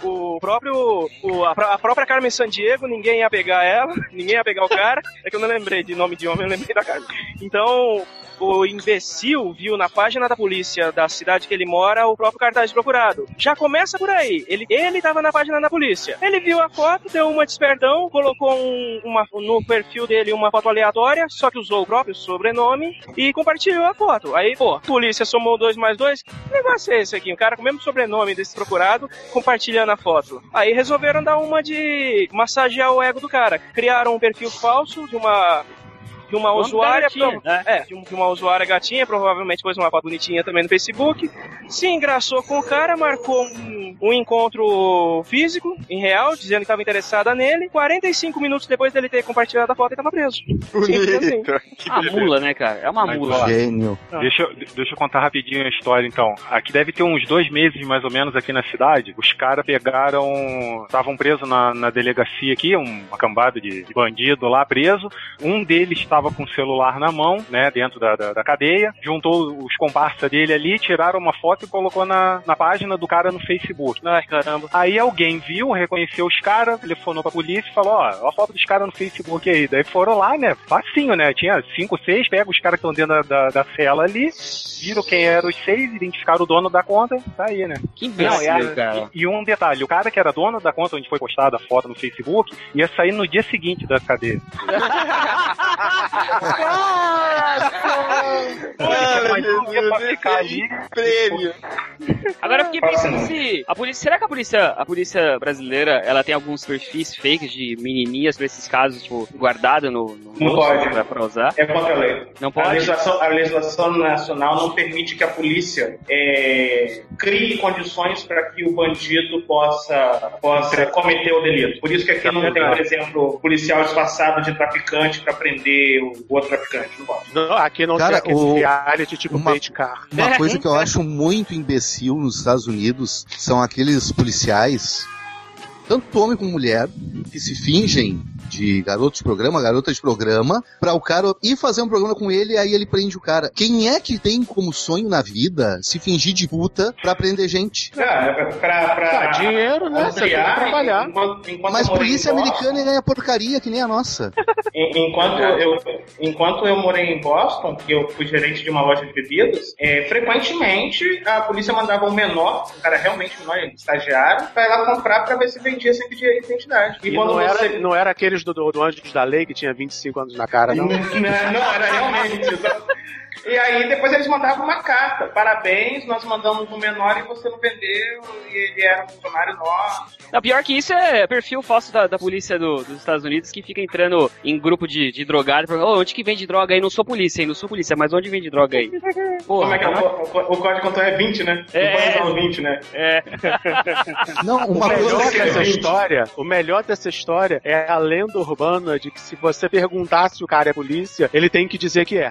a própria Carmen Sandiego, ninguém ia pegar ela, ninguém ia pegar o cara. É que eu não lembrei de nome de homem, eu lembrei da Carmen. Então, o imbecil viu na página da polícia da cidade que ele mora o próprio cartaz de procurado. Já começa por aí. Ele tava na página da polícia. Ele viu a foto, deu uma despertão, colocou no perfil dele uma foto aleatória, só que usou o próprio sobrenome e compartilhou a foto. Aí, polícia somou 2 mais 2. Que negócio é esse aqui? O cara com o mesmo sobrenome desse procurado compartilhando a foto. Aí resolveram dar uma de massagear o ego do cara. Criaram um perfil falso de uma usuária, de uma usuária gatinha, provavelmente pôs uma foto bonitinha também no Facebook, se engraçou com o cara, marcou um encontro físico, em real, dizendo que estava interessada nele. 45 minutos depois dele ter compartilhado a foto, ele estava preso. Bonito. Uma mula, né, cara? É uma mula. Gênio. Deixa eu contar rapidinho a história, então. Aqui deve ter uns 2 meses, mais ou menos, aqui na cidade. Os caras estavam presos na delegacia aqui, uma cambada de bandido lá preso. Um deles estava com o celular na mão, né, dentro da cadeia, juntou os comparsas dele ali, tiraram uma foto e colocou na página do cara no Facebook. Ai, caramba. Aí alguém viu, reconheceu os caras, telefonou pra polícia e falou, ó a foto dos caras no Facebook aí. Daí foram lá, né, facinho, né, tinha 5, 6, pega os caras que estão dentro da cela ali, viram quem eram os 6, identificaram o dono da conta, tá aí, né. Que imbecil, cara. E um detalhe, o cara que era dono da conta onde foi postada a foto no Facebook, ia sair no dia seguinte da cadeia. Prêmio. Agora eu fiquei pensando se a polícia, será que a polícia brasileira, ela tem alguns perfis fakes de menininhas pra esses casos, tipo, guardado no não pode pra usar? É contra a lei. Não pode? A legislação nacional não permite que a polícia crie condições para que o bandido possa cometer o delito. Por isso que aqui não tem, por exemplo, policial disfarçado de traficante para prender o outro traficante. Não pode. Não, aqui não tem aquele reality tipo Bait Car. Uma coisa que eu acho muito imbecil nos Estados Unidos são aqueles policiais, tanto homem como mulher, que se fingem de garota de programa, pra o cara ir fazer um programa com ele, aí ele prende o cara. Quem é que tem como sonho na vida se fingir de puta pra prender gente? Pra dinheiro, né? Você tem que trabalhar. Mas polícia americana ganha porcaria que nem a nossa. Enquanto eu morei em Boston, que eu fui gerente de uma loja de bebidas, frequentemente a polícia mandava um menor, um cara realmente menor, estagiário, pra ir lá comprar pra ver se vendia sem pedir identidade. E quando não era aqueles do Anjos da Lei que tinha 25 anos na cara, não? Não, era realmente. E aí depois eles mandavam uma carta. Parabéns, nós mandamos um menor e você não vendeu, e ele era um funcionário nosso. Não, pior que isso é perfil falso da polícia dos Estados Unidos, que fica entrando em grupo de drogado e pergunta, onde que vende droga aí? Não sou polícia, mas onde vende droga aí? Porra, como é que o código controle é 20, né? Não pode 20, né? Não, o melhor dessa história é a lenda urbana de que se você perguntar se o cara é polícia, ele tem que dizer que é.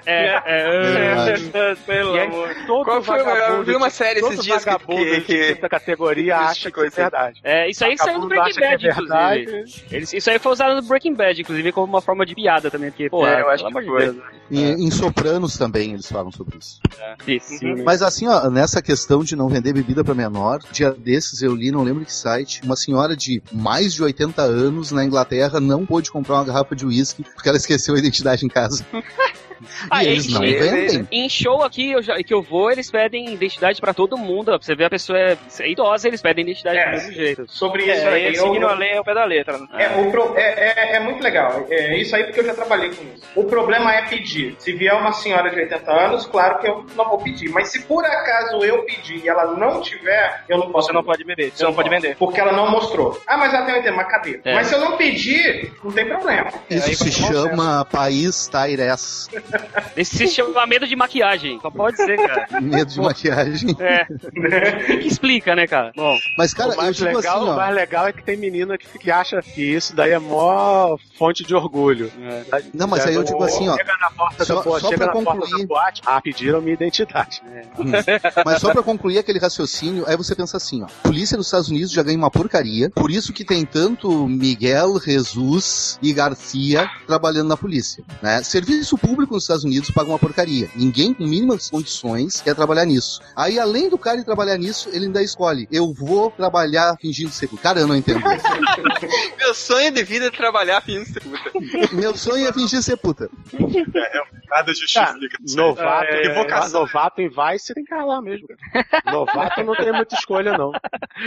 Pelo amor. Qual foi o melhor? Eu vi uma série esses dias que essa categoria acha que é verdade. Isso aí saiu no Breaking Bad, inclusive. Isso aí foi usado no Breaking Bad, inclusive, como uma forma de piada também, porque, eu acho que foi. Em Sopranos também eles falam sobre isso. Mas assim, ó, nessa questão de não vender bebida pra menor, dia desses eu li, não lembro que site, uma senhora de mais de 80 anos na Inglaterra não pôde comprar uma garrafa de uísque porque ela esqueceu a identidade em casa. E eles não vendem. Em show aqui que eu vou, eles pedem identidade pra todo mundo. Pra você ver, a pessoa é idosa, eles pedem identidade do mesmo jeito. Sobre isso aí, seguindo a lei ao pé da letra. É muito legal. Isso aí porque eu já trabalhei com isso. O problema é pedir. Se vier uma senhora de 80 anos, claro que eu não vou pedir. Mas se por acaso eu pedir e ela não tiver, eu não posso. Você não pode beber. Você não pode vender. Porque ela não mostrou. Mas ela tem 80, mas cadê? Mas se eu não pedir, não tem problema. Isso se chama país Tairés. Esse se chama medo de maquiagem. Só pode ser, cara. Medo de maquiagem. Que explica, né, cara? Bom. Mas, cara, o mais legal é que tem menina que acha que isso daí é mó fonte de orgulho. Não, mas aí eu digo assim, ó. Chega na porta da boate, pediram minha identidade. Mas só pra concluir aquele raciocínio, aí você pensa assim, ó. Polícia dos Estados Unidos já ganha uma porcaria, por isso que tem tanto Miguel, Jesus e Garcia trabalhando na polícia, né? Serviço público nos Estados Unidos paga uma porcaria. Ninguém com mínimas condições quer trabalhar nisso. Aí, além do cara ir trabalhar nisso, ele ainda escolhe. Eu vou trabalhar fingindo ser puta. Cara, eu não entendo isso. Meu sonho de vida é trabalhar fingindo ser puta. Meu sonho é fingir ser puta. Nada justifica. Novato em Vice tem que lá mesmo. Novato não tem muita escolha, não.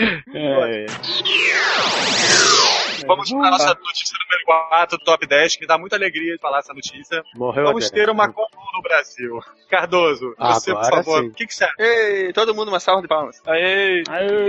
Vamos para a nossa notícia número 4 do Top 10, que me dá muita alegria de falar essa notícia. Vamos ter uma Comic-Con no Brasil. Cardoso, você, por favor, o que você acha? Ei, todo mundo, uma salva de palmas. Aê!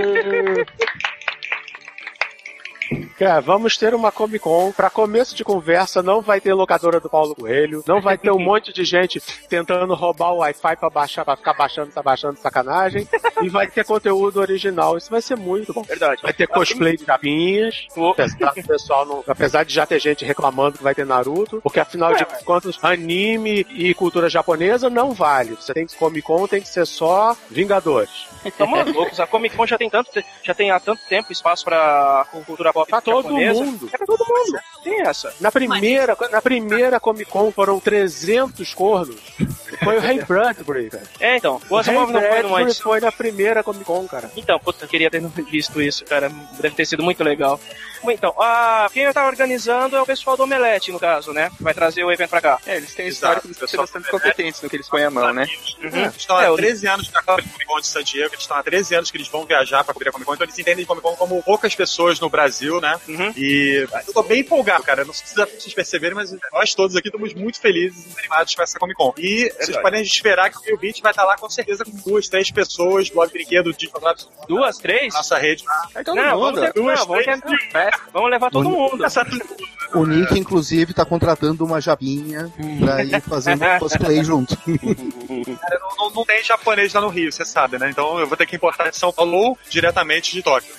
Cara, vamos ter uma Comic Con. Pra começo de conversa, não vai ter locadora do Paulo Coelho, não vai ter um monte de gente tentando roubar o Wi-Fi pra ficar baixando sacanagem, e vai ter conteúdo original. Isso vai ser muito bom. Verdade. Vai ter cosplay de capinhas, apesar de já ter gente reclamando que vai ter Naruto, porque afinal de contas, anime e cultura japonesa não vale. Você tem que Comic Con, tem que ser só Vingadores. Estamos loucos, a Comic Con já tem há tanto tempo espaço pra cultura pop pra todo japonesa. mundo. É pra todo mundo. Tem essa. Na primeira Comic Con foram 300 cornos. Foi o Ray Bradbury, cara. Então. O Asimov não foi no antes. Foi na primeira Comic Con, cara. Então, puta, eu queria ter visto isso, cara. Deve ter sido muito legal. Então, quem tá organizando é o pessoal do Omelete, no caso, né? Vai trazer o evento pra cá. Eles têm histórico de ser bastante competentes no que eles põem a mão, né? Eles estão há 13 anos na Comic Con de San Diego, eles estão há 13 anos que eles vão viajar pra cobrir a Comic Con, então eles entendem Comic Con como poucas pessoas no Brasil, né? E eu tô bem empolgado, cara. Não sei se vocês perceberem, mas nós todos aqui estamos muito felizes e animados com essa Comic Con. E vocês podem esperar que o Rio Beat vai estar lá com certeza com 2, 3 pessoas, blog brinquedo, de 2, 3? Nossa rede. Vamos levar todo mundo. O Nick, inclusive, tá contratando uma japinha pra ir fazendo cosplay junto. Cara, não tem japonês lá no Rio, você sabe, né? Então eu vou ter que importar de São Paulo ou diretamente de Tóquio.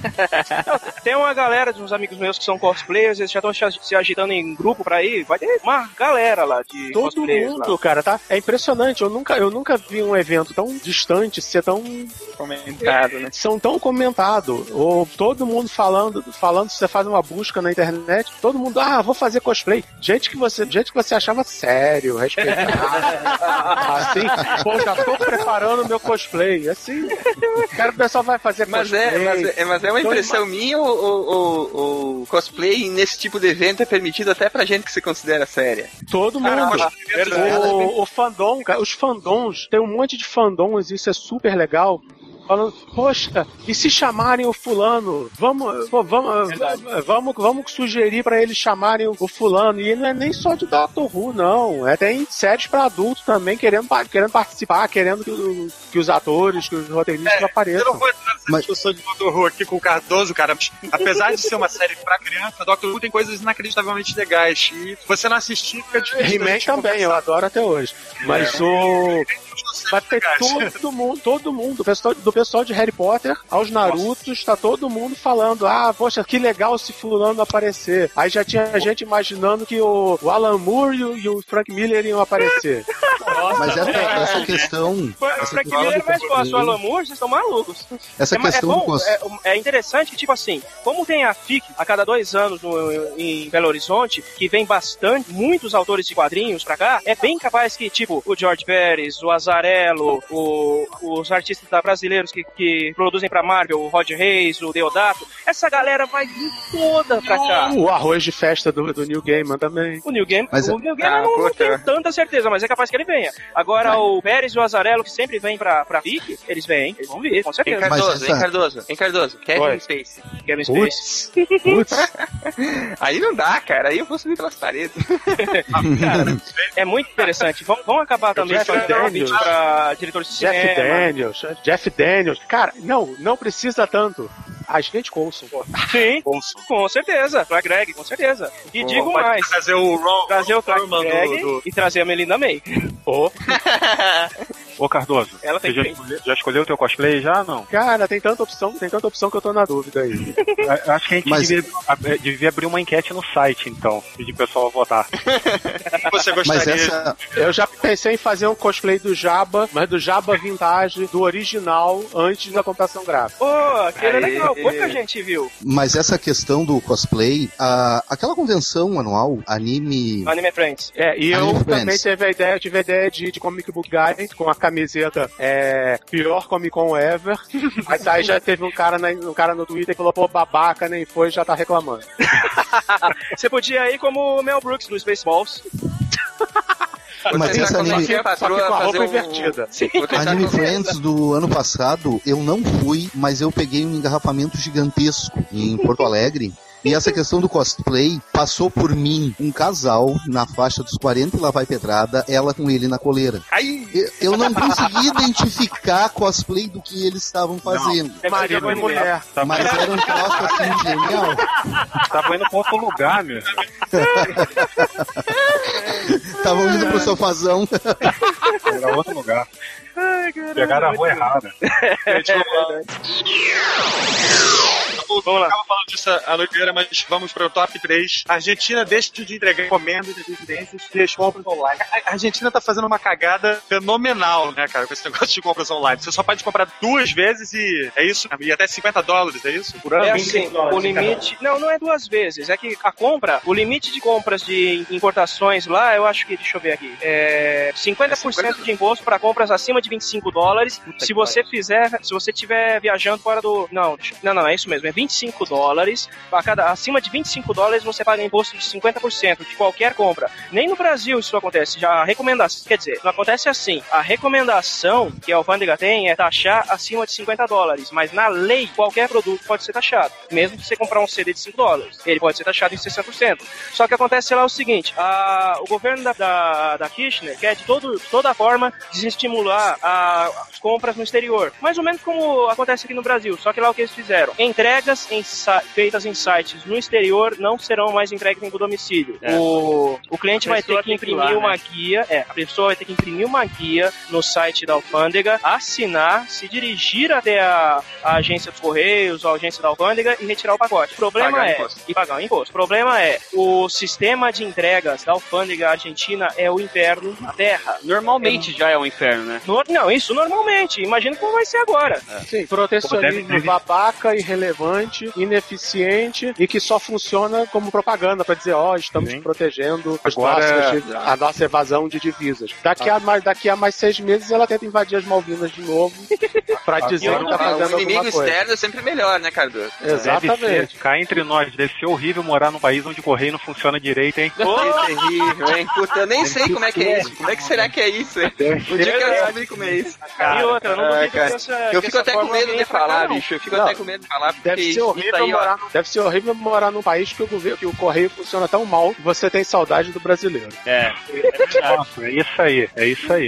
Tem uma galera de uns amigos meus que são cosplayers, eles já estão se agitando em grupo pra ir. Vai ter uma galera lá de cosplayers. Todo mundo, lá. Cara, tá? É impressionante. Eu nunca vi um evento tão distante ser tão comentado, né? São tão comentados. Ou todo mundo falando, se você faz uma busca na internet, todo mundo, vou fazer cosplay. Gente que você achava sério, respeitado. Assim, pô, já tô preparando meu cosplay. Assim, cara, o pessoal vai fazer cosplay. Mas é uma impressão minha ou o cosplay nesse tipo de evento é permitido até pra gente que se considera séria? Todo mundo. O fandom, cara, os fandoms, tem um monte de fandoms, isso é super legal. Falando, poxa, e se chamarem o fulano? Vamos sugerir pra eles chamarem o fulano. E não é nem só de Doctor Who, não. Tem séries pra adultos também querendo participar, querendo que os atores, que os roteiristas apareçam. Eu não vou entrar nessa discussão de Doctor Who aqui com o Cardoso, cara. Apesar de ser uma série pra criança, Doctor Who tem coisas inacreditavelmente legais. E se você não assistir, fica difícil. He-Man também, eu adoro até hoje. Mas vai ter todo mundo, do pessoal de Harry Potter aos Narutos, tá todo mundo falando, poxa, que legal se fulano aparecer. Aí já tinha gente imaginando que o Alan Moore e o Frank Miller iam aparecer. Nossa, mas essa questão... O Frank Miller é mais fácil, o Alan Moore, vocês estão malucos. Essa questão é interessante que, tipo assim, como tem a FIC a cada 2 anos em Belo Horizonte, que vem muitos autores de quadrinhos pra cá, é bem capaz que, tipo, o George Pérez, o Azzarello, os artistas brasileiros que produzem pra Marvel, o Rod Reis, o Deodato, essa galera vai vir toda pra cá. O arroz de festa do Neil Gaiman também. O Neil Gaiman não tenho tanta certeza, mas é capaz que ele venha. Agora, o Pérez e o Azzarello, que sempre vêm pra FIC, eles vão vir, com certeza. Em Cardoso. Kevin Spacey. Putz. Aí não dá, cara. Aí eu vou subir pelas paredes. Cara, é muito interessante. Vamos acabar também pra diretores de cinema. Jeff Daniels. Cara, não precisa tanto. A gente Coulson. Sim, com certeza. Clark Gregg, com certeza. E digo mais. Trazer o Clark Gregg e trazer a Melinda May. Ô Cardoso, você já escolheu o teu cosplay já, não? Cara, tem tanta opção que eu tô na dúvida aí. Acho que a gente devia abrir uma enquete no site, então, pedir o pessoal a votar. Você gostaria? Eu já pensei em fazer um cosplay do Jabba, mas do Jabba vintage, do original, antes da computação gráfica. Aquele é legal, pouca gente viu. Mas essa questão do cosplay, aquela convenção anual, Anime Friends. E eu também tive a ideia de Comic Book Guy, com a camiseta pior Comic Con ever. Aí já teve um cara no Twitter que falou, pô, babaca, nem foi, já tá reclamando. Você podia ir como o Mel Brooks do Spaceballs. Mas essa Anime invertida. Anime Friends do ano passado, eu não fui, mas eu peguei um engarrafamento gigantesco em Porto Alegre. E essa questão do cosplay passou por mim um casal na faixa dos 40 e lá vai pedrada, ela com ele na coleira. Eu não consegui identificar cosplay do que eles estavam fazendo. Marido e mulher. Mas era um troço assim genial. Tava indo pra outro lugar, meu. Estavam indo pro sofazão. Era outro lugar. Pegaram a rua errada. Vamos lá. Eu tava falando disso a noite inteira, mas vamos para o top 3. A Argentina deixa de entregar encomendas de residências e as compras online. A Argentina tá fazendo uma cagada fenomenal, né, cara, com esse negócio de compras online. Você só pode comprar 2 vezes e é isso? E até $50, é isso? Por ano? É assim, o limite... Não é 2 vezes. É que a compra, o limite de compras de importações lá, eu acho que, deixa eu ver aqui, 50% de imposto para compras acima de $25. Se você estiver viajando fora do... Não, é isso mesmo. $25. Acima de $25 você paga imposto de 50% de qualquer compra. Nem no Brasil isso acontece. Já a recomendação, quer dizer, não acontece assim. A recomendação que a alfândega tem é taxar acima de $50, mas na lei qualquer produto pode ser taxado. Mesmo que você comprar um CD de $5, ele pode ser taxado em 60%. Só que acontece lá o seguinte, o governo da Kirchner quer de toda forma desestimular as compras no exterior. Mais ou menos como acontece aqui no Brasil, só que lá o que eles fizeram? Entregas feitas em sites no exterior não serão mais entregues em domicílio. O cliente vai ter que imprimir uma guia, a pessoa vai ter que imprimir uma guia no site da alfândega, assinar, se dirigir até a agência dos Correios ou a agência da alfândega e retirar o pacote. O problema pagar o imposto. O problema é, o sistema de entregas da alfândega argentina é o inferno na terra. Normalmente já é um inferno, né? Não, isso normalmente. Imagina como vai ser agora. Sim, protecionismo babaca, irrelevante, ineficiente e que só funciona como propaganda para dizer, estamos protegendo a nossa evasão de divisas. Daqui a mais 6 meses ela tenta invadir as Malvinas de novo para dizer que tá fazendo alguma coisa. O inimigo externo é sempre melhor, né, Cardoso? Exatamente. Cá entre nós, deve ser horrível morar num país onde o correio não funciona direito, hein? Que terrível, hein? Puta, eu nem sei como é que é isso. Como é que será que é isso, hein? Um dia eu quero descobrir como é isso. E outra, não duvido eu fico até com medo de falar, bicho. Eu fico até com medo de falar, porque deve ser horrível morar num país que o correio funciona tão mal que você tem saudade do brasileiro. É isso aí.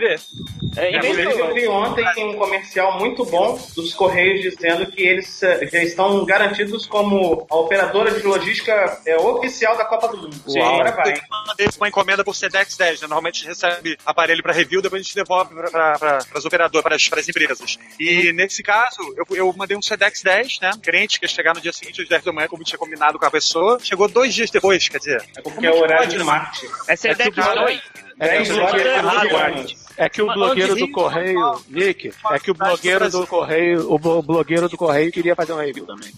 Eu vi ontem um comercial muito bom dos Correios dizendo que eles já estão garantidos como a operadora de logística oficial da Copa do Mundo. Sim, agora vai. Uma encomenda por Sedex 10, né? Normalmente a gente recebe aparelho para review, depois a gente devolve para as operadoras, para as empresas. E nesse caso, eu mandei um Sedex 10, né? Crente que ia chegar no dia seguinte às 10 da manhã, como tinha combinado com a pessoa. Chegou 2 dias depois, quer dizer. É porque é o horário de Marte. É Sedex 2. É que o blogueiro do correio, Nick, o blogueiro do correio queria fazer uma review também.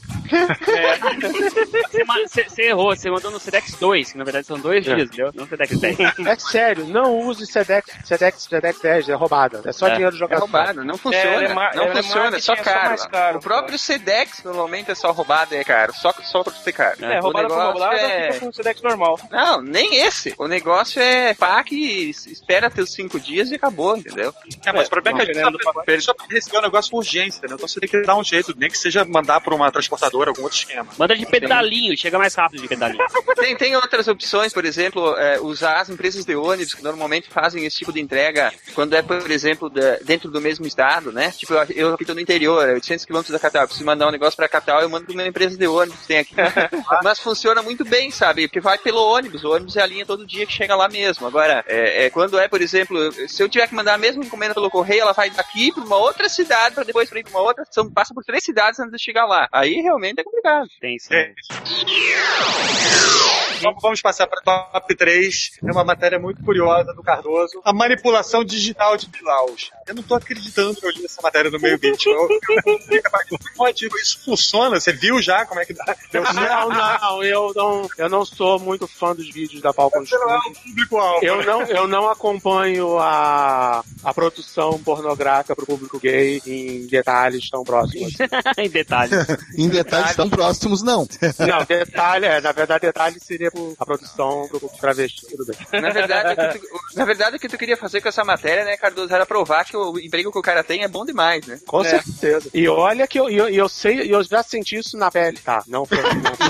Você errou, você mandou no Sedex 2, que na verdade são 2 dias, entendeu? Não Sedex 10. É sério, não use Sedex 10, é roubada. É só dinheiro jogado. É roubada, não funciona. Não funciona, é só caro. O próprio Sedex normalmente é só roubado, é caro. Só por ser caro. Roubada por roubada, fica com o Sedex normal. Não, nem esse. O negócio é PAC, espera teus 5 dias e acabou, entendeu? Mas o problema é que a gente só receber um negócio por urgência, entendeu? Então você tem que dar um jeito, nem que seja mandar para uma transportadora, algum outro esquema. Manda de pedalinho, chega mais rápido de pedalinho. Tem outras opções, por exemplo, usar as empresas de ônibus que normalmente fazem esse tipo de entrega quando é, por exemplo, dentro do mesmo estado, né? Tipo, eu aqui tô no interior, 800 km da capital, preciso mandar um negócio pra capital, eu mando pra uma empresa de ônibus que tem aqui. Mas funciona muito bem, sabe? Porque vai pelo ônibus, o ônibus é a linha todo dia que chega lá mesmo. Agora, quando por exemplo, se eu tiver que mandar a mesma encomenda pelo correio, ela vai daqui pra uma outra cidade, pra depois ir pra uma outra, passa por 3 cidades antes de chegar lá. Aí realmente é complicado. Tem sim. Vamos passar para top 3. É uma matéria muito curiosa do Cardoso. A manipulação digital de Bilaus. Eu não tô acreditando que eu li essa matéria no meio beat. Isso funciona? Você viu já como é que dá? Eu não sou muito fã dos vídeos da Falcon Studio. Eu não acompanho a produção pornográfica pro público gay em detalhes tão próximos. Em detalhes. Em detalhes tão próximos, não. Não, na verdade, detalhe seria a produção pro travesti, tudo bem. Na verdade, o que tu queria fazer com essa matéria, né, Cardoso, era provar que o emprego que o cara tem é bom demais, né? Com certeza. E olha que eu sei, eu já senti isso na pele. Tá, não foi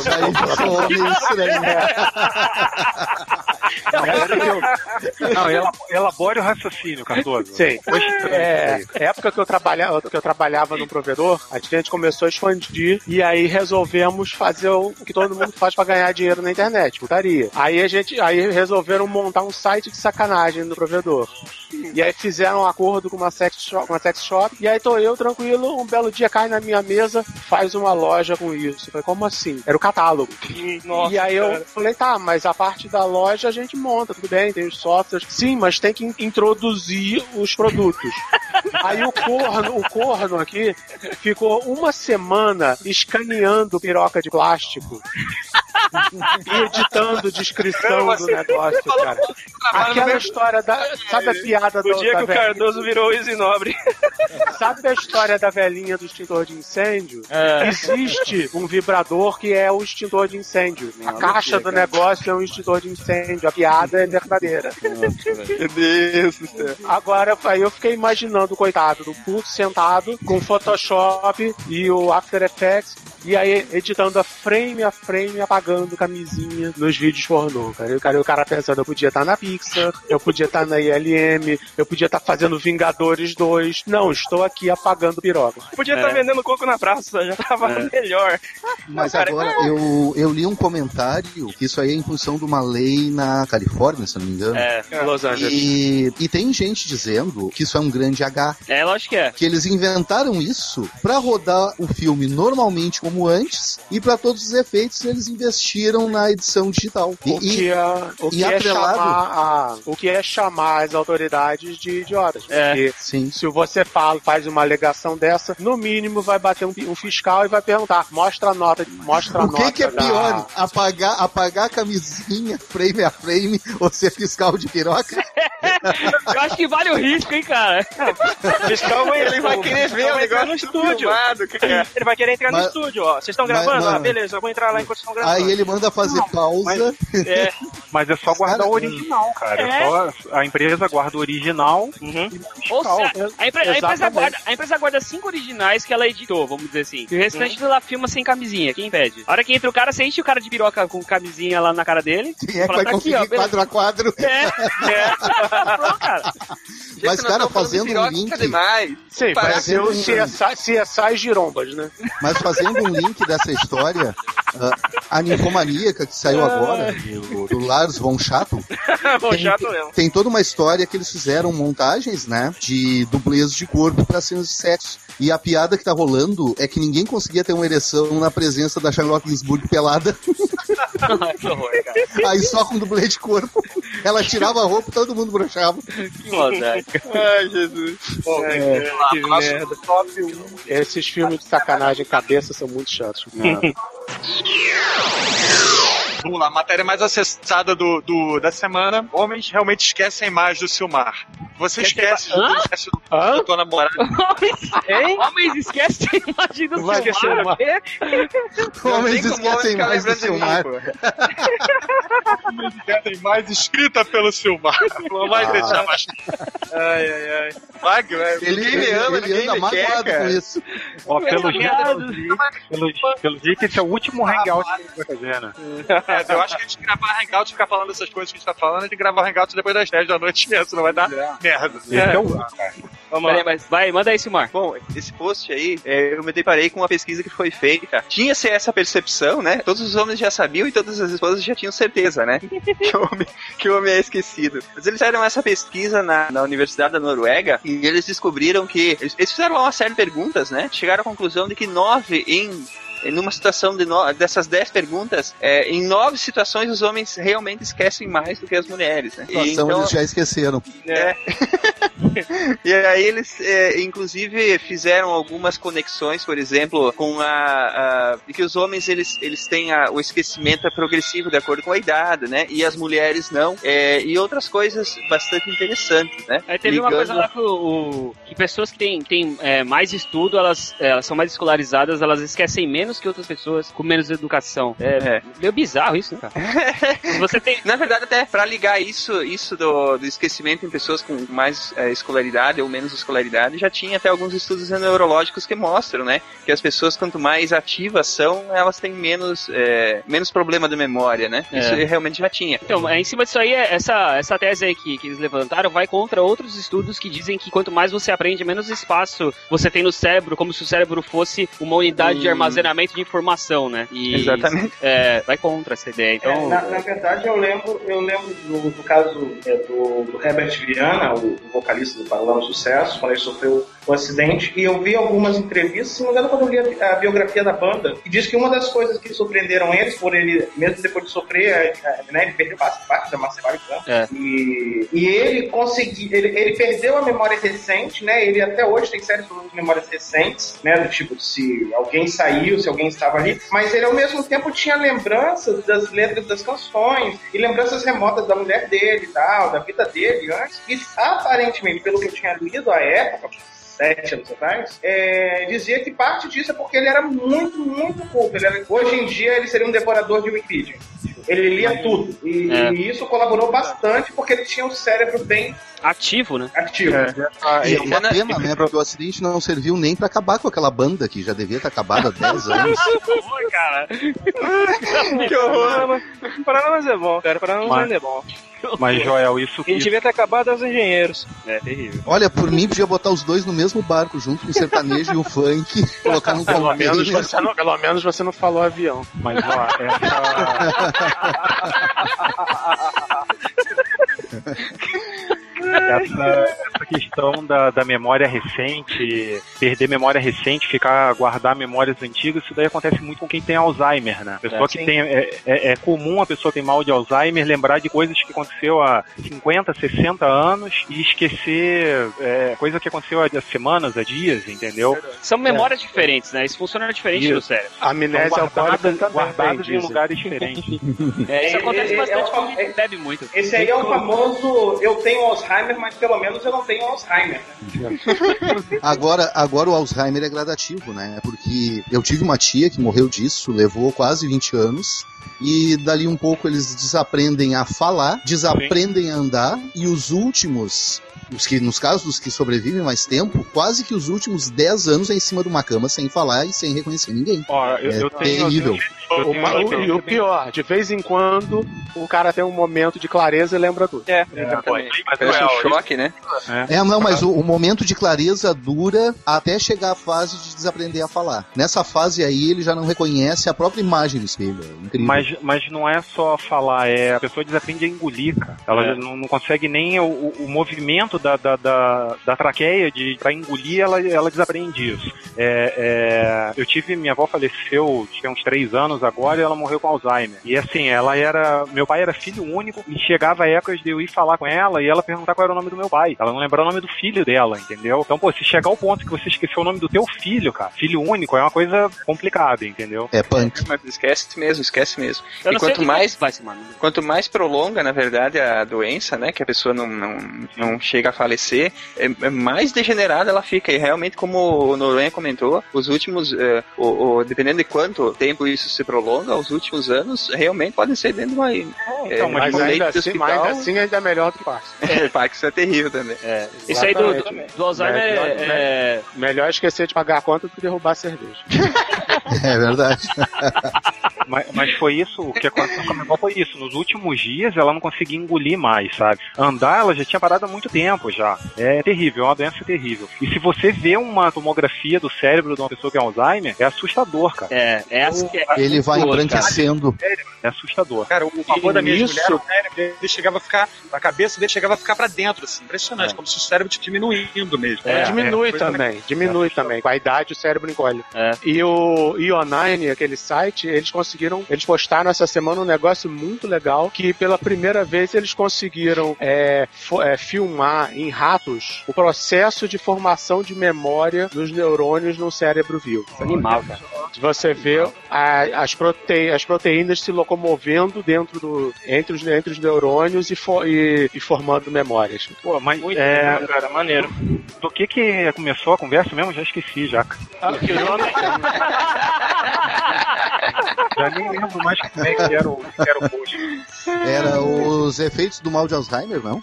Não, elabore o raciocínio, Cardoso. Sim. Época que eu trabalhava no provedor, a gente começou a expandir e aí resolvemos fazer o que todo mundo faz pra ganhar dinheiro na internet, putaria. Aí resolveram montar um site de sacanagem no provedor. E aí fizeram um acordo com uma sex shop, e aí tô eu tranquilo, um belo dia cai na minha mesa, faz uma loja com isso. Eu falei, como assim? Era o catálogo. Nossa, e aí eu falei, tá, mas a parte da loja a gente monta, tudo bem, tem os softwares. Sim, mas tem que introduzir os produtos. Aí o corno aqui ficou uma semana escaneando piroca de plástico e editando descrição do negócio, cara. Aquela história da... Sabe a piada do dia que o Cardoso virou o Easy Nobre. Sabe a história da velhinha do extintor de incêndio? Existe um vibrador que é o extintor de incêndio. A caixa do negócio é um extintor de incêndio. A piada é verdadeira. Meu Deus do céu. Agora, aí eu fiquei imaginando o coitado do puto sentado com o Photoshop e o After Effects, e aí editando a frame, apagando camisinha nos vídeos pornô, cara. O cara pensando, eu podia estar na Pixar, eu podia estar na ILM, eu podia estar fazendo Vingadores 2. Não, estou aqui apagando piroca. Podia estar vendendo coco na praça, já tava melhor. Mas não, agora, eu li um comentário que isso aí é em função de uma lei na Califórnia, se não me engano. Los Angeles. E tem gente dizendo que isso é um grande H. Lógico que é. Que eles inventaram isso pra rodar o filme normalmente como antes, e pra todos os efeitos eles investiram na edição digital. O que é chamar as autoridades de idiotas. Porque sim. Se você faz uma alegação dessa, no mínimo vai bater um fiscal e vai perguntar, mostra a nota. O que é pior? Apagar a camisinha frame a frame ou ser fiscal de piroca? Eu acho que vale o risco, hein, cara? O fiscal ele vai querer ver o negócio no estúdio. Ele vai querer entrar no estúdio, ó. Vocês estão gravando? Beleza, eu vou entrar lá enquanto estão gravando. Aí ele manda fazer pausa. Mas é só guardar o original, cara. A empresa guarda o original e ou seja, a empresa guarda 5 originais que ela editou, vamos dizer assim. E o restante ela filma sem camisinha. Quem impede? A hora que entra o cara, você enche o cara de piroca com camisinha lá na cara dele. Quem é que vai conseguir quadro a quadro? Pronto, cara. Mas, cara, fazendo um link... Sim, vai ser o CSI Girombas, né? Mas fazendo um link dessa história, a Ninfomaníaca, que saiu agora, do Lars von Schatten, tem toda uma história que eles fizeram montagens, né, de dublês de corpo pra cenas de sexo. E a piada que tá rolando é que ninguém conseguia ter uma ereção na presença da Charlotte Gainsbourg pelada. Que horror, cara. Aí só com dublê de corpo. Ela tirava a roupa e todo mundo broxava. Que maldade. Ai, Jesus. Que merda. Top 1. Esses filmes de sacanagem cabeça são muito chatos. Vamos lá, matéria mais acessada da semana. Homens realmente esquecem mais do Silmar. Você esquece da tua namorada. Homens esquecem mais do Silmar. Homens esquecem mais do Silmar. Homens esquecem mais escrita pelo Silmar. Não vai deixar mais. Ai. Magro, ninguém me ama, ninguém me quer, cara. Com isso. Ó, pelo jeito, esse é o último hangout que a gente vai fazer, né? Eu acho que a gente gravar hangout e ficar falando essas coisas que a gente tá falando, a gente gravar hangout depois das 10 da noite mesmo, senão vai dar merda. Mas vai, manda aí, Silmar. Bom, esse post aí, eu me deparei com uma pesquisa que foi feita. Tinha-se essa percepção, né? Todos os homens já sabiam e todas as esposas já tinham certeza, né? que o homem é esquecido. Mas eles fizeram essa pesquisa na Universidade da Noruega e eles descobriram que... Eles fizeram uma série de perguntas, né? Chegaram à conclusão de que 9 numa situação dessas 10 perguntas, em 9 situações os homens realmente esquecem mais do que as mulheres, né? Então eles já esqueceram. E aí eles, inclusive, fizeram algumas conexões, por exemplo, com que os homens eles têm o esquecimento progressivo de acordo com a idade, né? E as mulheres não. E outras coisas bastante interessantes, né? Aí teve uma coisa lá que pessoas que têm mais estudo, elas são mais escolarizadas, elas esquecem menos que outras pessoas com menos educação. Meio bizarro isso, né, cara? Você tem... Na verdade, até pra ligar isso do esquecimento em pessoas com mais escolaridade ou menos escolaridade, já tinha até alguns estudos neurológicos que mostram, né, que as pessoas, quanto mais ativas são, elas têm menos problema de memória, né? Isso realmente já tinha. Então, em cima disso aí, essa tese aí que eles levantaram vai contra outros estudos que dizem que quanto mais você aprende, menos espaço você tem no cérebro, como se o cérebro fosse uma unidade de armazenamento de informação, né? Exatamente. Vai contra essa ideia. Então... Na verdade, eu lembro do caso do Herbert Viana, o vocalista fez Paralelo ao Sucesso, quando ele sofreu o acidente, e eu vi algumas entrevistas, se não me engano, quando eu li a biografia da banda, que diz que uma das coisas que surpreenderam eles, por ele, mesmo depois de sofrer, né, ele perdeu parte da massa cervical, e ele conseguiu, ele perdeu a memória recente, né, ele até hoje tem sérios problemas de memórias recentes, né, do tipo, se alguém saiu, se alguém estava ali, mas ele ao mesmo tempo tinha lembranças das letras das canções, e lembranças remotas da mulher dele e tal, da vida dele antes, e aparentemente, pelo que eu tinha lido à época, 7 anos atrás, dizia que parte disso é porque ele era muito, muito culto. Hoje em dia ele seria um devorador de Wikipedia. Ele lia tudo. E isso colaborou bastante porque ele tinha o cérebro bem ativo, né? Ativo. E é uma pena, né? Porque o acidente não serviu nem pra acabar com aquela banda que já devia estar acabada há 10 anos. Oi, cara. Que horror. Paralamas é bom, cara. Paralamas é bom. Mas, Joel, isso que... A gente devia ter acabado aos engenheiros. É terrível. Olha, por mim, podia botar os dois no mesmo barco, junto com o sertanejo e o funk, colocar no pelo menos você não falou avião. Mas, ó, essa questão da memória recente, perder memória recente, guardar memórias antigas, isso daí acontece muito com quem tem Alzheimer, né? Pessoa que tem, é comum a pessoa ter mal de Alzheimer lembrar de coisas que aconteceu há 50, 60 anos e esquecer coisa que aconteceu há semanas, há dias, entendeu? São memórias diferentes, né? Isso funciona diferente no cérebro. A amnésia alcoólica guardadas em lugares diferentes. Isso acontece bastante quando a gente bebe muito. Esse aí é o famoso eu tenho Alzheimer, mas pelo menos eu não tenho Alzheimer. Né? Agora o Alzheimer é gradativo, né? Porque eu tive uma tia que morreu disso, levou quase 20 anos. E dali um pouco eles desaprendem a falar, desaprendem a andar, e os últimos, nos casos dos que sobrevivem mais tempo, quase que os últimos 10 anos é em cima de uma cama sem falar e sem reconhecer ninguém. Eu tenho, terrível. E o pior, de vez em quando o cara tem um momento de clareza e lembra tudo. Parece um choque, né? Mas o momento de clareza dura até chegar à fase de desaprender a falar. Nessa fase aí ele já não reconhece a própria imagem do espelho. É incrível. Mas não é só falar, a pessoa desaprende a engolir, cara. Ela não consegue nem o movimento da traqueia pra engolir, ela desaprende isso. Minha avó faleceu, tinha uns 3 anos agora, e ela morreu com Alzheimer. E assim, meu pai era filho único, e chegava épocas de eu ir falar com ela e ela perguntar qual era o nome do meu pai. Ela não lembrava o nome do filho dela, entendeu? Então, se chegar ao ponto que você esqueceu o nome do teu filho, cara, filho único, é uma coisa complicada, entendeu? É punk. Mas esquece mesmo. E quanto mais prolonga, na verdade, a doença, né, que a pessoa não chega a falecer, mais degenerada ela fica. E realmente, como o Noronha comentou, os últimos, dependendo de quanto tempo isso se prolonga, os últimos anos realmente podem ser dentro de uma... mas ainda assim ainda é melhor do que Parkinson. Parkinson é terrível também. Isso aí do Alzheimer melhor esquecer de pagar a conta do que derrubar a cerveja. É verdade. Mas foi isso, o que aconteceu com a minha avó foi isso. Nos últimos dias ela não conseguia engolir mais, sabe? Andar, ela já tinha parado há muito tempo já. É terrível, é uma doença terrível. E se você vê uma tomografia do cérebro de uma pessoa que tem Alzheimer, é assustador, cara. Ele vai embranquecendo. É assustador. Cara, o avô da minha mulher, o cérebro dele chegava a ficar, a cabeça dele chegava a ficar pra dentro, assim, impressionante, como se o cérebro diminuindo mesmo. Diminui também. Com a idade o cérebro encolhe. E o Ionine, aquele site, eles postaram essa semana um negócio muito legal, que pela primeira vez eles conseguiram filmar em ratos o processo de formação de memória dos neurônios no cérebro vivo. Animal, cara. Você vê as proteínas se locomovendo entre os neurônios e formando memórias. Pô, mas cara, maneiro. Do que começou a conversa mesmo? Já esqueci, já. Já nem lembro mais como é que era o post. Era os efeitos do mal de Alzheimer, não?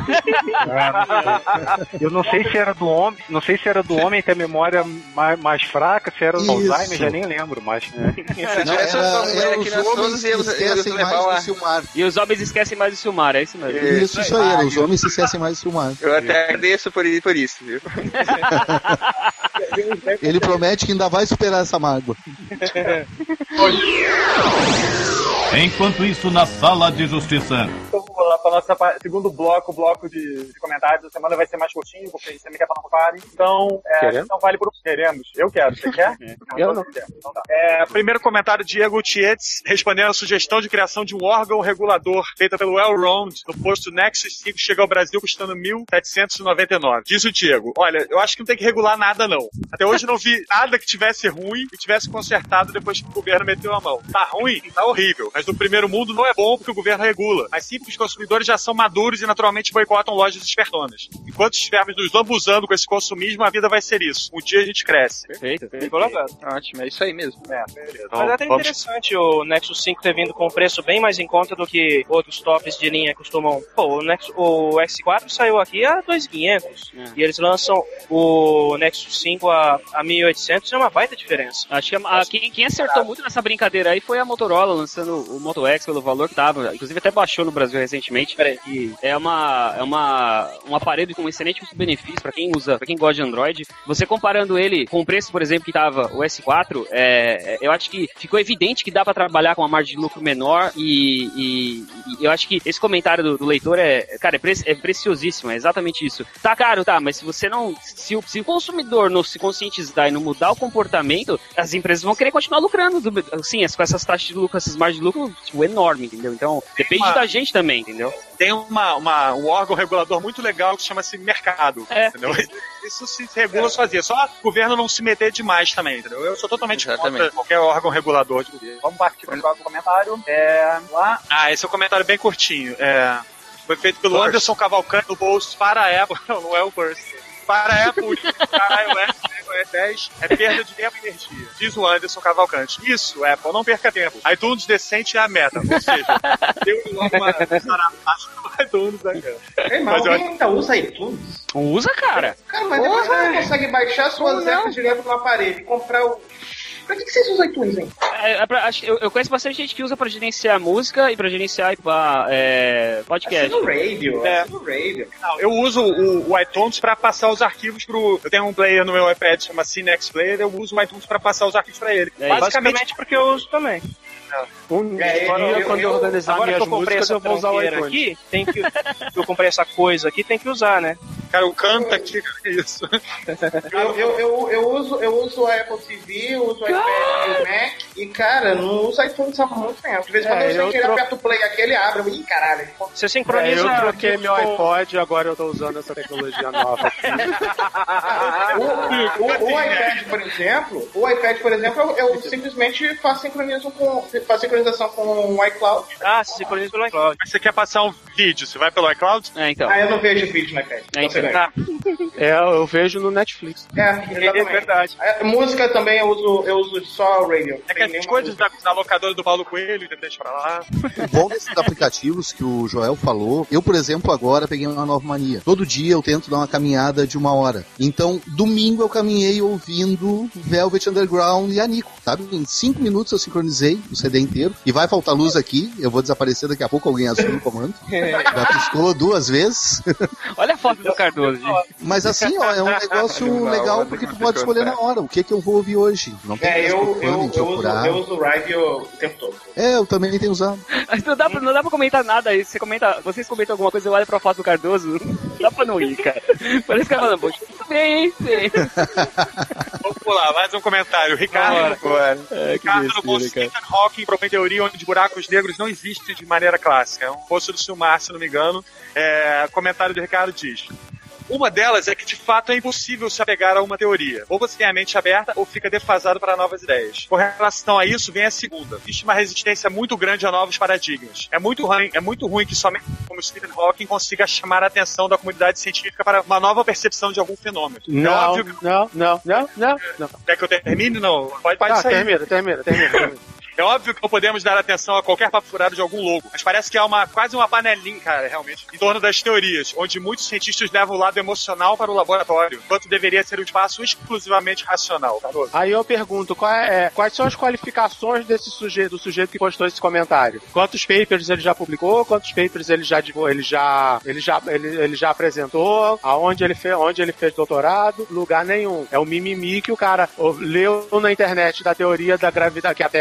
Eu não sei se era do homem ter a memória mais fraca, se era do Alzheimer, já nem lembro mais. Era os homens que esquecem mais do Silmar. E os homens esquecem mais do Silmar, é isso mesmo? Isso aí, era os homens que esquecem mais do Silmar. Eu até agradeço por isso, viu? Ele promete que ainda vai superar essa mágoa. Enquanto isso, na Sala de Justiça. Então vamos lá nosso segundo bloco de comentários da semana vai ser mais curtinho, porque a gente também quer falar um pare. Então, não vale por queremos. Eu quero. Você quer? Eu não. Então tá. Primeiro comentário, Diego Tietz, respondendo a sugestão de criação de um órgão regulador feita pelo Elrond no posto Nexus 5 chega ao Brasil custando R$1.799. Diz o Diego, olha, eu acho que não tem que regular nada não. Até hoje não vi nada que tivesse ruim e tivesse consertado depois que o governo meteu a mão. Tá ruim? Tá horrível. Mas no primeiro mundo não é bom porque o governo regula. Mas sim porque os consumidores já são maduros e naturalmente boicotam lojas espertonas. Enquanto estivermos nos lambuzando com esse consumismo, a vida vai ser isso. Um dia a gente cresce. Perfeito. Bem colocado. Ótimo, é isso aí mesmo. Beleza. Mas é até interessante o Nexus 5 ter vindo com um preço bem mais em conta do que outros tops de linha costumam. Pô, o X4 saiu aqui a 2.500 e eles lançam o Nexus 5 a 1.800, é uma baita diferença. Acho que quem acertou muito nessa brincadeira aí foi a Motorola lançando o Moto X pelo valor que tava. Inclusive até baixou no Brasil recentemente. E é um aparelho com um excelente custo-benefício pra quem usa, pra quem gosta de Android. Você comparando ele com o preço, por exemplo, que tava o S4, eu acho que ficou evidente que dá pra trabalhar com uma margem de lucro menor e eu acho que esse comentário do leitor é preciosíssimo, é exatamente isso. Tá caro, tá, mas se você não, se o consumidor não se conscientizar e não mudar o comportamento, as empresas vão querer continuar lucrando, assim, com essas taxas de lucro, essas margens de lucro, tipo, enorme, entendeu? Então, depende da gente também, entendeu? Tem um órgão regulador muito legal que chama-se mercado, entendeu? Isso se regula sozinho, só o governo não se meter demais também, entendeu? Eu sou totalmente contra qualquer órgão regulador de governo. Vamos partir para o próximo comentário. Lá. Esse é um comentário bem curtinho. Foi feito pelo Anderson Cavalcante no post para a Apple, não é o Burst. Para a Apple, para iOS 10 é perda de tempo e energia. Diz o Anderson Cavalcante. Isso, Apple, não perca tempo. iTunes decente é a meta. Ou seja, deu logo uma sarapaça no iTunes, né, cara? Mas alguém ainda usa iTunes? Usa, cara. Cara, mas depois você consegue baixar suas apps direto no aparelho e comprar o... Pra que vocês usam iTunes, hein? Eu conheço bastante gente que usa pra gerenciar música e pra gerenciar podcast. No radio. Não, eu uso o iTunes pra passar os arquivos pro... Eu tenho um player no meu iPad, chama Cinex Player, eu uso o iTunes pra passar os arquivos pra ele. Basicamente porque eu uso também. Quando eu organizar minhas músicas, eu vou usar o iTunes. Aqui, eu comprei essa coisa aqui, tem que usar, né? Cara, o canta aqui é isso. Eu uso a Apple TV, eu uso o iPad e o Mac, e cara, não uso iTunes há muito tempo. De vez em quando eu sei que ele aperta o play aqui, ele abre. Ih, caralho. Você sincroniza... eu troquei meu iPod e agora eu tô usando essa tecnologia nova aqui. O iPad, por exemplo, eu simplesmente faço sincronização com o iCloud. Você sincroniza pelo iCloud. Mas você quer passar um vídeo, você vai pelo iCloud? Então. Eu não vejo vídeo no iPad. Eu vejo no Netflix. É verdade. Música também eu uso só o radio. É que as coisas da locadora do Paulo Coelho, deixa pra lá. O bom desses aplicativos que o Joel falou, eu, por exemplo, agora peguei uma nova mania. Todo dia eu tento dar uma caminhada de 1 hora. Então, domingo eu caminhei ouvindo Velvet Underground e Anico, sabe? Em 5 minutos eu sincronizei o CD inteiro. E vai faltar luz aqui, eu vou desaparecer daqui a pouco, alguém assume o comando. Já piscou 2 vezes. Olha a foto do Cardoso, gente. Mas assim, é um negócio legal porque tu pode escolher na hora o que eu vou ouvir hoje. Não tem eu uso o radio o tempo todo. Eu também tenho usado. Mas não dá pra comentar nada aí. Vocês comentam alguma coisa, eu olho pra foto do Cardoso. Não dá pra não ir, cara. Parece que ela falando, poxa, tudo bem, hein? Vamos pular, mais um comentário. Ricardo no posto Stephen Hawking propõe teoria onde buracos negros não existem de maneira clássica. É um posto do Silmar, se não me engano. Comentário do Ricardo diz: uma delas é que de fato é impossível se apegar a uma teoria. Ou você tem a mente aberta ou fica defasado para novas ideias. Com relação a isso, vem a segunda. Existe uma resistência muito grande a novos paradigmas. É muito ruim que somente como Stephen Hawking consiga chamar a atenção da comunidade científica para uma nova percepção de algum fenômeno. Não. Quer que eu termine? Não. Pode sair. Termina. É óbvio que não podemos dar atenção a qualquer papo furado de algum louco, mas parece que há quase uma panelinha, cara, realmente, em torno das teorias, onde muitos cientistas levam o lado emocional para o laboratório, enquanto deveria ser um espaço exclusivamente racional. Cardoso. Aí eu pergunto, quais são as qualificações do sujeito que postou esse comentário? Quantos papers ele já publicou? Quantos papers ele já apresentou? Onde ele fez doutorado? Lugar nenhum. É o mimimi que o cara leu na internet da teoria da gravidade, que a Terra não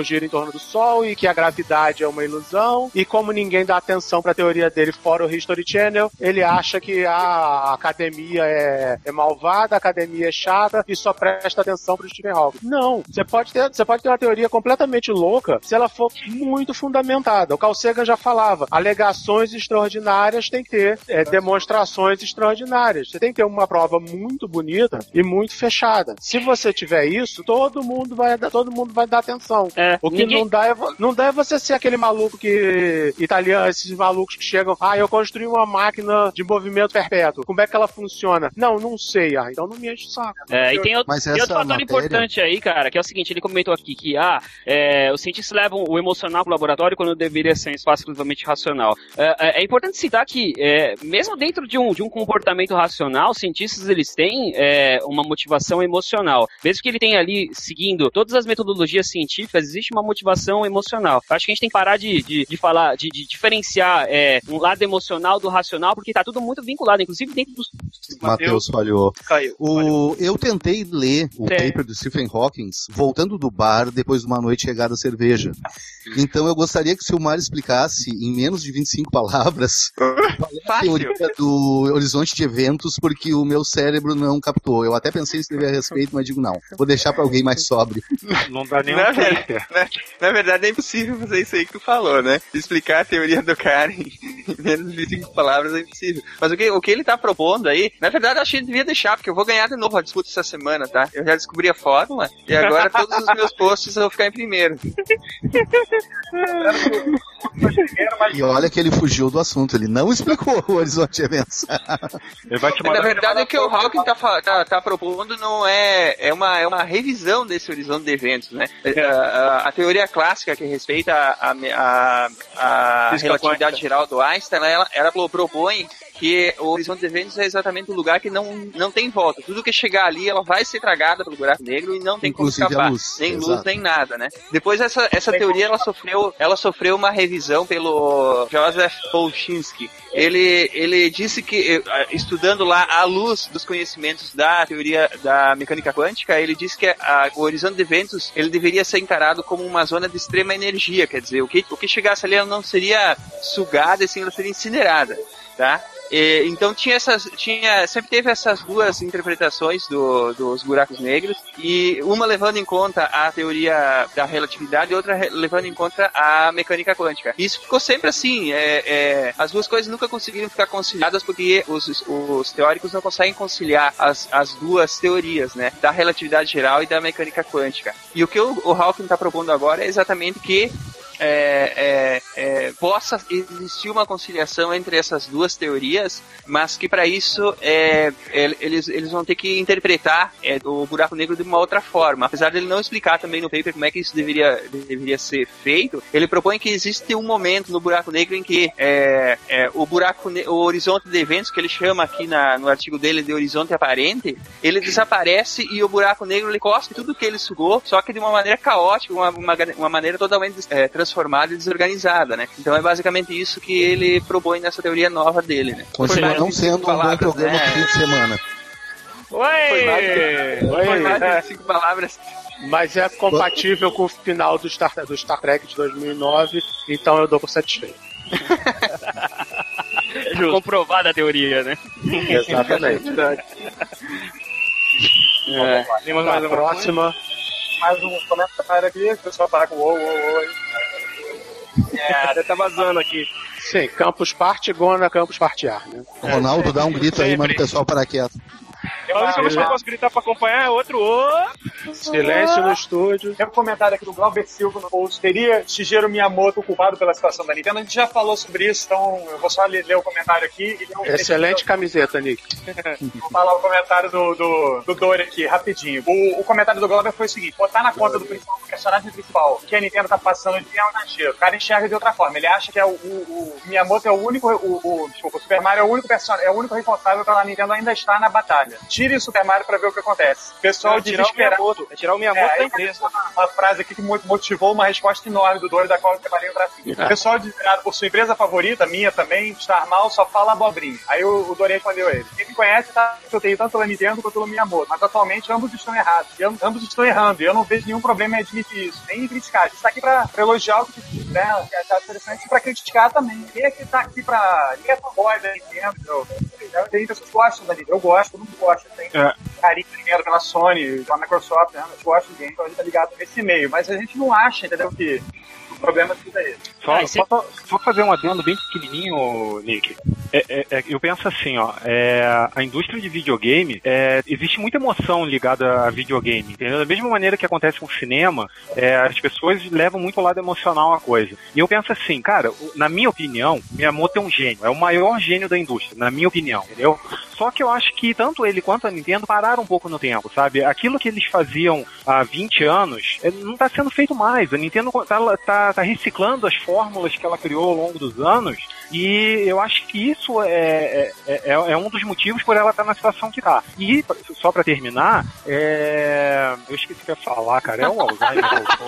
não gira em torno do Sol e que a gravidade é uma ilusão, e como ninguém dá atenção pra teoria dele fora o History Channel, ele acha que a academia é malvada, a academia é chata e só presta atenção pro Stephen Hawking. Não, você pode ter uma teoria completamente louca se ela for muito fundamentada. O Carl Sagan já falava, alegações extraordinárias tem que ter demonstrações extraordinárias. Você tem que ter uma prova muito bonita e muito fechada. Se você tiver isso, todo mundo vai dar atenção. O que não dá é você ser aquele maluco italiano, esses malucos que chegam, eu construí uma máquina de movimento perpétuo. Como é que ela funciona? Não sei. Então não me enche o saco. E tem outro fator importante aí, cara, que é o seguinte, ele comentou aqui que os cientistas levam o emocional pro laboratório quando deveria ser um espaço exclusivamente racional. É importante citar que, mesmo dentro de um comportamento racional, os cientistas, eles têm uma motivação emocional. Mesmo que ele tenha ali, seguindo todas as metodologias científicas, existe uma motivação emocional. Eu acho que a gente tem que parar de falar, de diferenciar um lado emocional do racional, porque tá tudo muito vinculado, inclusive dentro dos... Matheus falhou. Caiu. Eu tentei ler o paper do Stephen Hawking voltando do bar depois de uma noite regada a cerveja. Então eu gostaria que o Silmar explicasse em menos de 25 palavras a teoria do horizonte de eventos, porque o meu cérebro não captou. Eu até pensei em escrever a respeito, mas digo não. Vou deixar pra alguém mais sóbrio. Não dá nem Na verdade é impossível fazer isso aí que tu falou, né? Explicar a teoria do cara em menos de 25 palavras é impossível. Mas o que ele tá propondo aí, na verdade eu acho que ele devia deixar, porque eu vou ganhar de novo a disputa essa semana, tá? Eu já descobri a fórmula e agora todos os meus posts eu vou ficar em primeiro. E olha que ele fugiu do assunto, ele não explicou o horizonte de eventos. Na verdade, o que o Hawking tá propondo não é uma revisão desse horizonte de eventos, né? A teoria clássica que respeita a relatividade geral do Einstein, ela propõe que o horizonte de eventos é exatamente um lugar que não tem volta. Tudo que chegar ali, ela vai ser tragada pelo buraco negro e não tem como escapar. Nem luz, nem nada, né? Depois essa teoria, ela sofreu uma revisão pelo Joseph Polchinski. Ele disse que, estudando lá à luz dos conhecimentos da teoria da mecânica quântica, ele disse que o horizonte de eventos, ele deveria ser encarado como uma zona de extrema energia, quer dizer, o que chegasse ali, ela não seria sugada, assim, ela seria incinerada, tá? Então sempre teve essas duas interpretações dos buracos negros, e uma levando em conta a teoria da relatividade e outra levando em conta a mecânica quântica. Isso ficou sempre assim, as duas coisas nunca conseguiram ficar conciliadas, porque os teóricos não conseguem conciliar as duas teorias, né, da relatividade geral e da mecânica quântica. E o que o Hawking está propondo agora é exatamente que possa existir uma conciliação entre essas duas teorias, mas que para isso eles vão ter que interpretar o buraco negro de uma outra forma. Apesar dele não explicar também no paper como é que isso deveria ser feito, ele propõe que existe um momento no buraco negro em que o horizonte de eventos, que ele chama aqui no artigo dele de horizonte aparente, ele desaparece e o buraco negro ele cospe tudo que ele sugou, só que de uma maneira caótica, uma maneira totalmente transformada e desorganizada, né? Então é basicamente isso que ele propõe nessa teoria nova dele, né? Continua não sendo um bom programa de fim de semana. Foi mais de 5 palavras. Mas é compatível com o final do Star Trek de 2009, então eu dou por satisfeito. Comprovada a teoria, né? Exatamente. Vamos lá, próxima. Mais um comentário aqui, o pessoal tá com oi. Tá vazando aqui. Sim, Campus Party, Gona, Campus Partear, né? Ronaldo, dá um grito aí, manda o pessoal parar quieto. A única coisa que eu posso gritar pra acompanhar é outro. Silêncio no estúdio. Tem um comentário aqui do Glauber Silva no post. Teria Shigeru Miyamoto culpado pela situação da Nintendo? A gente já falou sobre isso, então eu vou só ler o comentário aqui. Excelente camiseta, Nick. Vou falar o comentário do Dori aqui, rapidinho. O comentário do Glauber foi o seguinte: botar na conta do personagem principal que a Nintendo tá passando de é um exagero. O cara enxerga de outra forma. Ele acha que o Miyamoto é o único. O Super Mario é o único personagem, é o único responsável pela Nintendo ainda estar na batalha. Tire o Super Mario pra ver o que acontece. Pessoal desesperado. Tirar o Miyamoto da empresa. Uma frase aqui que motivou uma resposta enorme do Dori, da qual eu preparei um bracinho. Pessoal desesperado por sua empresa favorita, minha também, estar mal, só fala abobrinha. Aí o Dori respondeu ele: quem me conhece tá que eu tenho tanto pela Nintendo quanto pelo Miyamoto, mas atualmente ambos estão errados. Ambos estão errando, e eu não vejo nenhum problema em admitir isso, nem criticar. A gente tá aqui pra elogiar o que achar interessante e pra criticar também. Ninguém aqui tá aqui pra... Ninguém é fanboy da Nintendo, tem pessoas que gostam da Nintendo. Eu gosto, todo mundo gosta. Tem carinho primeiro pela Sony, pela Microsoft, né? Eu gosto de game, então a gente tá ligado nesse meio. Mas a gente não acha, entendeu, que o problema é tudo aí. Só fazer um adendo bem pequenininho, Nick. Eu penso assim, ó, a indústria de videogame, existe muita emoção ligada a videogame, entendeu? Da mesma maneira que acontece com o cinema, as pessoas levam muito ao lado emocional a coisa. E eu penso assim, cara, na minha opinião, Miyamoto é um gênio, é o maior gênio da indústria, na minha opinião, entendeu? Só que eu acho que tanto ele quanto a Nintendo pararam um pouco no tempo, sabe? Aquilo que eles faziam há 20 anos, não tá sendo feito mais. A Nintendo tá reciclando as fórmulas que ela criou ao longo dos anos, e eu acho que isso é um dos motivos por ela estar na situação que tá. E, só pra terminar, eu esqueci o que eu ia falar, cara, é o Alzheimer.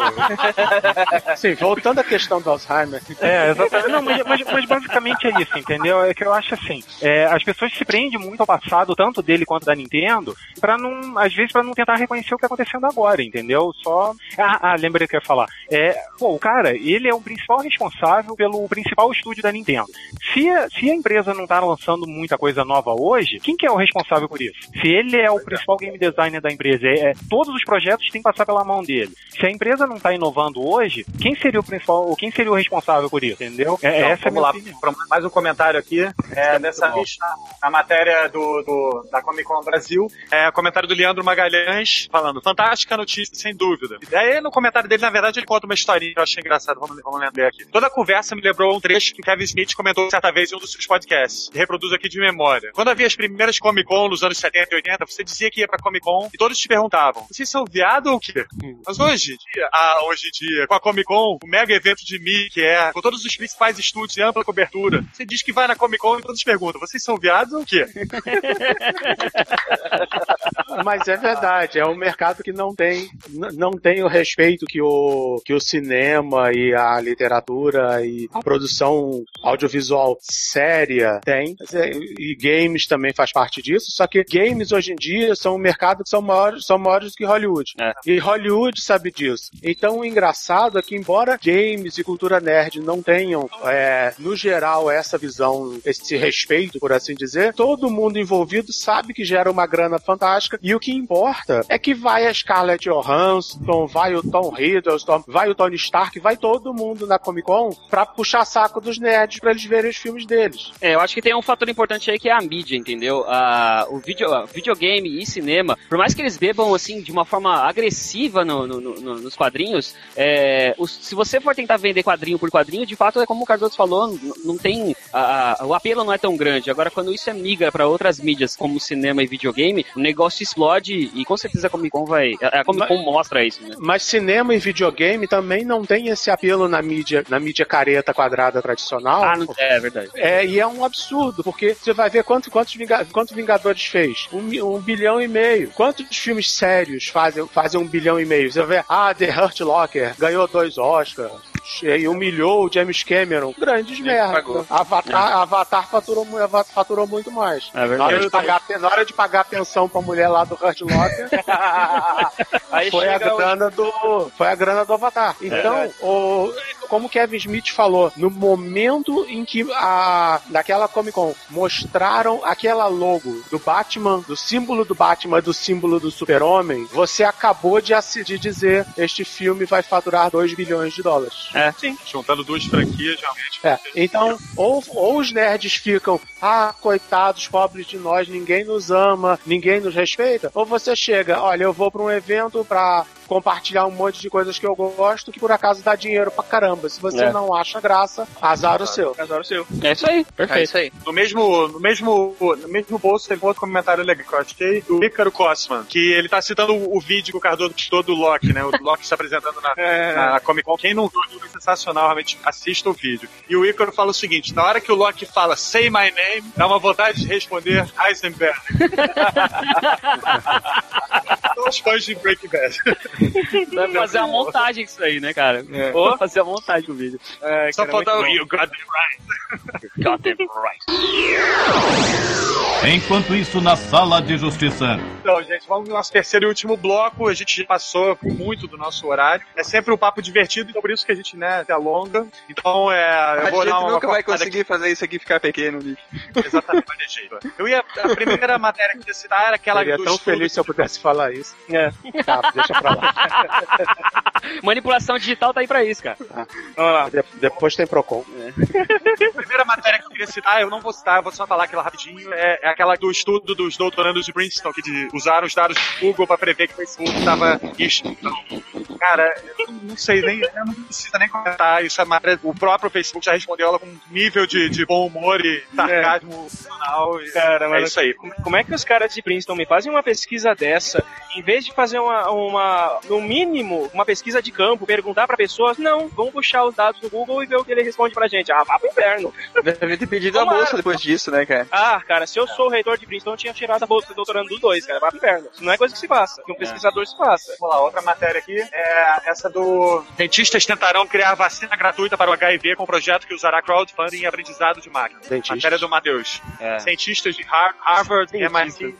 Sim, voltando à questão do Alzheimer. Exatamente. Não, mas basicamente é isso, entendeu? É que eu acho assim, as pessoas se prendem muito ao passado, tanto dele quanto da Nintendo, às vezes pra não tentar reconhecer o que tá acontecendo agora, entendeu? Lembrei o que eu ia falar. O cara, ele é o principal responsável pelo principal estúdio da Nintendo. Se a empresa não tá lançando muita coisa nova hoje, quem que é o responsável por isso? Se ele é o principal game designer da empresa, todos os projetos têm que passar pela mão dele. Se a empresa não tá inovando hoje, quem seria o principal, ou quem seria o responsável por isso? Entendeu? Essa vamos lá, mais um comentário aqui, dessa vez na matéria da Comic Con Brasil, comentário do Leandro Magalhães, falando, fantástica notícia, sem dúvida. E aí no comentário dele, na verdade, ele conta uma historinha que eu achei engraçado, vamos ler aqui. Toda a conversa me lembrou um trecho que Kevin Smith comentou certa vez em um dos seus podcasts, que reproduz aqui de memória. Quando havia as primeiras Comic Con nos anos 70 e 80, você dizia que ia pra Comic Con e todos te perguntavam, vocês são viado ou o quê? Mas hoje em dia, com a Comic Con, o mega evento de Mickey, com todos os principais estúdios e ampla cobertura, você diz que vai na Comic Con e todos perguntam, vocês são viados ou o quê? Mas é verdade, é um mercado que não tem o respeito que o cinema e a literatura e a produção audiovisual séria tem, e games também faz parte disso, só que games hoje em dia são um mercado que são maiores do que Hollywood. E Hollywood sabe disso. Então o engraçado é que embora games e cultura nerd não tenham, no geral, essa visão, esse respeito, por assim dizer, todo mundo envolvido sabe que gera uma grana fantástica, e o que importa é que vai a Scarlett Johansson, vai o Tom Hiddleston, vai o Tony Stark, vai todo mundo na Comic Con pra puxar saco dos nerds pra eles verem os filmes deles. Eu acho que tem um fator importante aí que é a mídia, entendeu? O videogame e cinema, por mais que eles bebam assim de uma forma agressiva nos quadrinhos, se você for tentar vender quadrinho por quadrinho, de fato é como o Cardoso falou, não tem o apelo não é tão grande. Agora quando isso migra para outras mídias como cinema e videogame, o negócio explode e com certeza a Comic Con mostra isso, né? Mas cinema e videogame também não tem esse apelo na mídia careta quadrada tradicional. É verdade. E é um absurdo, porque você vai ver quantos Vingadores fez? 1,5 bilhão. Quantos filmes sérios fazem 1,5 bilhão? Você vai ver, The Hurt Locker ganhou 2 Oscars. E humilhou o James Cameron. Grandes merda. Avatar faturou muito mais. Na hora de pagar a pensão pra mulher lá do Hurt Locker, foi a grana do Avatar. Então, como o Kevin Smith falou, no momento em que naquela Comic Con mostraram aquela logo do Batman, do símbolo do Batman, do símbolo do Super-Homem, você acabou de dizer, este filme vai faturar 2 bilhões de dólares. Sim, juntando duas franquias, realmente. Então, ou os nerds ficam, coitados, pobres de nós, ninguém nos ama, ninguém nos respeita, ou você chega, olha, eu vou pra um evento pra compartilhar um monte de coisas que eu gosto, que por acaso dá dinheiro pra caramba. Se você não acha graça, azar o seu. É isso aí, perfeito. É isso aí. No mesmo bolso tem um outro comentário legal que eu achei, do Ícaro Cosman, que ele tá citando o vídeo que o Cardoso citou do Loki, né? O Loki se apresentando na Comic Con. Quem não viu, é sensacional, realmente assista o vídeo. E o Ícaro fala o seguinte, na hora que o Loki fala Say My Name, dá uma vontade de responder Heisenberg. os fãs de Breaking Bad. Vai fazer a montagem isso aí, né, cara? Ou fazer a montagem do vídeo. Só falta o You Got Them Right. Got them right. Enquanto isso, na Sala de Justiça. Então, gente, vamos no nosso terceiro e último bloco. A gente já passou muito do nosso horário. É sempre um papo divertido, então por isso que a gente, né, se alonga. Então, eu vou dar uma... nunca vai conseguir fazer isso aqui ficar pequeno, bicho. Exatamente, vai ter jeito. A primeira matéria que eu ia citar era aquela... Eu seria tão feliz se eu pudesse falar isso. Tá, deixa pra lá. Manipulação digital tá aí pra isso, cara. Vamos lá. Depois tem Procon. A primeira matéria que eu queria citar, eu não vou citar, eu vou só falar aquela rapidinho, é aquela do estudo dos doutorandos de Princeton, que usaram os dados do Google pra prever que o Facebook estava em extinção. Cara, eu não sei, eu não preciso nem comentar isso. O próprio Facebook já respondeu ela com um nível de bom humor e sarcasmo funcional. Cara, mas é isso aí. Como é que os caras de Princeton me fazem uma pesquisa dessa, em vez de fazer no mínimo, uma pesquisa de campo, perguntar pra pessoas, não, vamos puxar os dados do Google e ver o que ele responde pra gente. Vá pro inferno. Deve ter pedido a bolsa depois disso, né, cara? Cara, se eu sou o reitor de Princeton, eu tinha tirado a bolsa do doutorando dos dois, cara. Vá pro inferno. Isso não é coisa que se faça, que um pesquisador se faça. Vamos lá, outra matéria aqui é essa do... Cientistas tentarão criar vacina gratuita para o HIV com um projeto que usará crowdfunding e aprendizado de máquina. Matéria do Matheus. Cientistas de Harvard e MIT.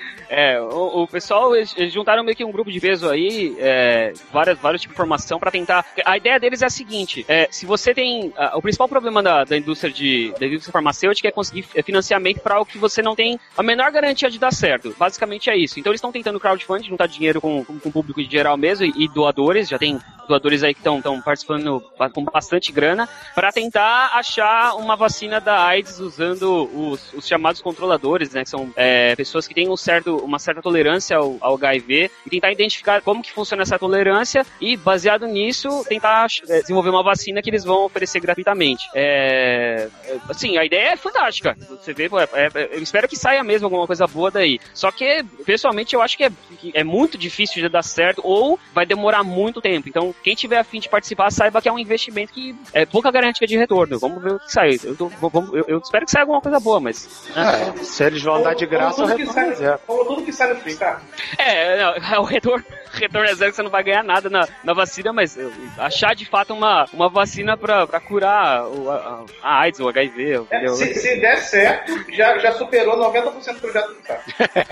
O pessoal, eles juntaram meio que um grupo de peso aí, vários tipos de informação pra tentar... A ideia deles é a seguinte, se você tem... o principal problema da indústria farmacêutica é conseguir financiamento para algo que você não tem a menor garantia de dar certo. Basicamente é isso. Então eles estão tentando crowdfunding, juntar dinheiro com o público em geral mesmo e doadores, já tem doadores aí que estão participando com bastante grana, para tentar achar uma vacina da AIDS usando os chamados controladores, né, que são pessoas que têm uma certa tolerância ao HIV, e tentar identificar como que funciona essa tolerância e, baseado nisso, tentar desenvolver uma vacina que eles vão oferecer gratuitamente. Assim, a ideia é fantástica. Você vê, eu espero que saia mesmo alguma coisa boa daí. Só que, pessoalmente, eu acho que é muito difícil de dar certo ou vai demorar muito tempo. Então, quem tiver a fim de participar, saiba que é um investimento que é pouca garantia de retorno. Vamos ver o que sai. Eu espero que saia alguma coisa boa, mas... se eles vão dar de graça, o retorno é zero. Como tudo que sai no Fiscar. O retorno é zero, que você não vai ganhar nada na vacina, mas achar de fato uma vacina pra curar a AIDS, o HIV. Se der certo, já superou 90% do projeto do Fiscar.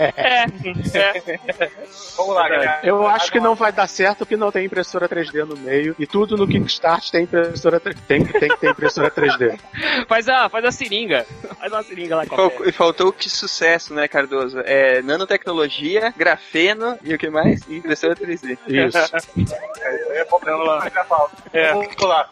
Vamos lá, galera. Eu acho que não vai dar certo porque não tem impressora 3D no meio, e tudo no Kickstart tem impressora tem que ter impressora 3D. Faz a seringa. Faz uma seringa lá com E faltou que sucesso, né, Cardoso? Nanotecnologia, grafeno e o que mais? E impressora 3D. Isso. Vamos lá.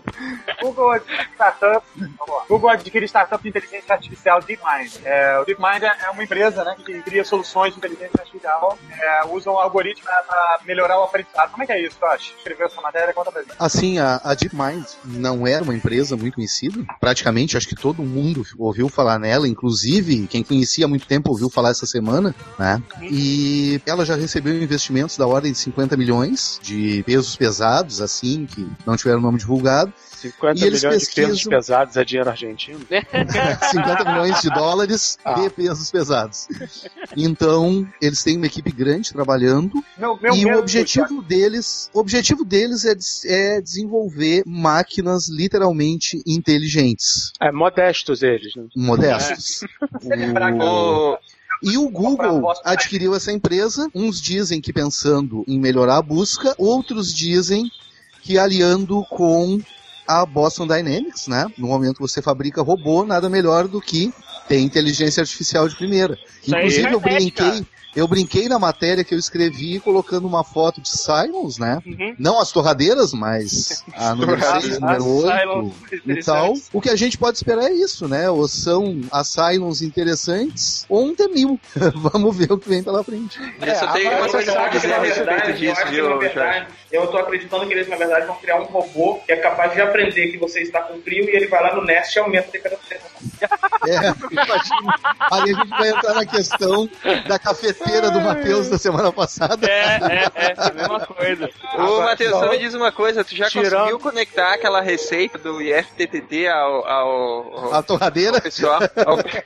Google adquire startup de inteligência artificial DeepMind. O DeepMind é uma empresa, né, que cria soluções de inteligência artificial, usam algoritmos para melhorar o aprendizado. Como é que é isso, Tosh? Escreveu essa matéria, conta pra gente. Assim, a DeepMind não era uma empresa muito conhecida. Praticamente, acho que todo mundo ouviu falar nela, inclusive quem conhecia há muito tempo ouviu falar essa semana, né? E ela já recebeu investimentos da ordem de 50 milhões de pesos pesados, assim, que não tiveram o nome divulgado. 50 milhões de pesos pesados é dinheiro argentino. 50 milhões de dólares de pesos pesados. Então, eles têm uma equipe grande trabalhando. E o objetivo deles é desenvolver máquinas literalmente inteligentes. Modestos eles, né? Modestos. E o Google adquiriu essa empresa. Uns dizem que pensando em melhorar a busca, outros dizem que aliando com a Boston Dynamics, né? No momento que você fabrica robô, nada melhor do que ter inteligência artificial de primeira. Inclusive, eu brinquei na matéria que eu escrevi colocando uma foto de Cylons, né? Não as torradeiras, mas a número 6, número 8 e tal. O que a gente pode esperar é isso, né? Ou são as Cylons interessantes ou um T-1000. Vamos ver o que vem pela frente. Eu só tenho uma coisa pra dizer a respeito disso, viu, Jorge? Eu tô acreditando que eles, na verdade, vão criar um robô que é capaz de aprender que você está com frio e ele vai lá no Nest e aumenta a temperatura. Imagina. Ali a gente vai entrar na questão da cafeteira do Matheus da semana passada. A mesma coisa. Ô, Matheus, só me diz uma coisa, tu já conseguiu conectar aquela receita do IFTTT a torradeira? Pessoal?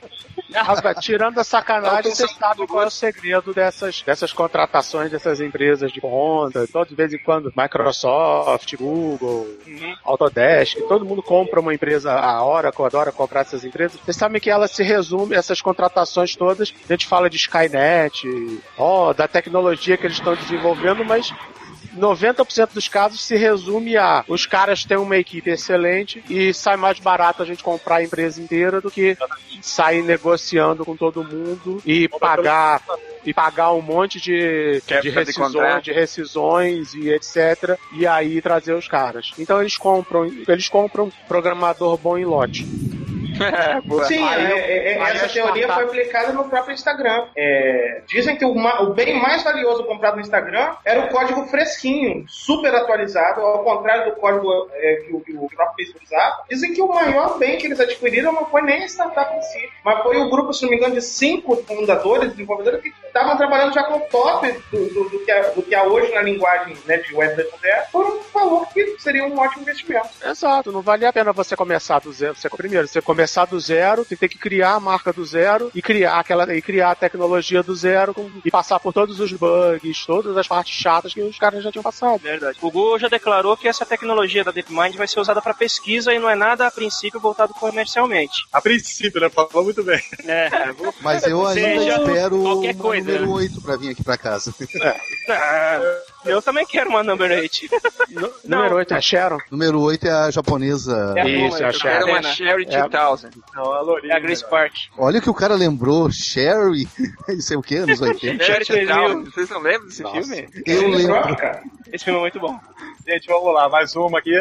Tirando a sacanagem, você sabe qual é o segredo dessas contratações dessas empresas de ponta. De vez em quando, Microsoft, Google, Autodesk, todo mundo compra uma empresa, a Oracle adora comprar essas empresas. Vocês sabem que ela se resume, essas contratações todas, a gente fala de Skynet, da tecnologia que eles estão desenvolvendo, mas 90% dos casos se resume a os caras têm uma equipe excelente e sai mais barato a gente comprar a empresa inteira do que sair negociando com todo mundo e pagar um monte de rescisões e etc. E aí trazer os caras. Então eles compram programador bom em lote. Sim, essa teoria foi aplicada no próprio Instagram. Dizem que o bem mais valioso comprado no Instagram era o código fresquinho, super atualizado, ao contrário do código que o próprio Facebook usava. Dizem que o maior bem que eles adquiriram não foi nem a startup em si, mas foi o grupo, se não me engano, de 5 fundadores, desenvolvedores, que estavam trabalhando já com o top do que há hoje na linguagem, né, de Web 2.0, por um valor que seria um ótimo investimento. Exato, não vale a pena você começar do zero. Você começar do zero, você tem que criar a marca do zero e criar a tecnologia do zero e passar por todos os bugs, todas as partes chatas que os caras já tinham passado. Verdade. O Google já declarou que essa tecnologia da DeepMind vai ser usada para pesquisa e não é nada a princípio voltado comercialmente. A princípio, né? Falou muito bem. Mas eu ainda espero qualquer coisa, número 8 pra vir aqui pra casa. Eu também quero uma Number 8. Número 8 é a Sharon? Número 8 é a japonesa. Isso, a Sharon. Era uma Sherry 2000. Não, a Lourinha. É a Grace Park. Olha o que o cara lembrou. Sherry? Isso é o quê? Anos 80? Sherry 2000. Vocês não lembram desse filme? Eu lembro. Esse filme é muito bom. Gente, vamos lá, mais uma aqui.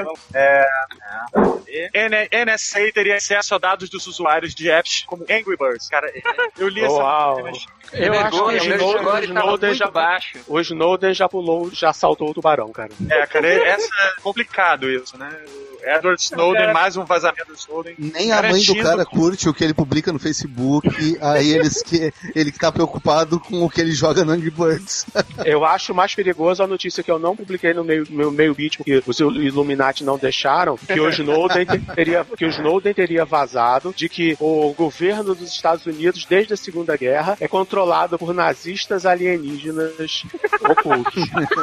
NSA teria acesso a dados dos usuários de apps como Angry Birds. Cara, eu li essa... Eu acho que o Snowden já saltou o tubarão, cara. Cara, essa é complicado isso, né? Edward Snowden, mais um vazamento do Snowden. Nem a mãe do cara curte o que ele publica no Facebook, aí ele que tá preocupado com o que ele joga no Angry Birds. Eu acho mais perigoso a notícia que eu não publiquei no meu meio beat, porque os Illuminati não deixaram, que o Snowden teria vazado de que o governo dos Estados Unidos, desde a Segunda Guerra, é controlado por nazistas alienígenas ocultos.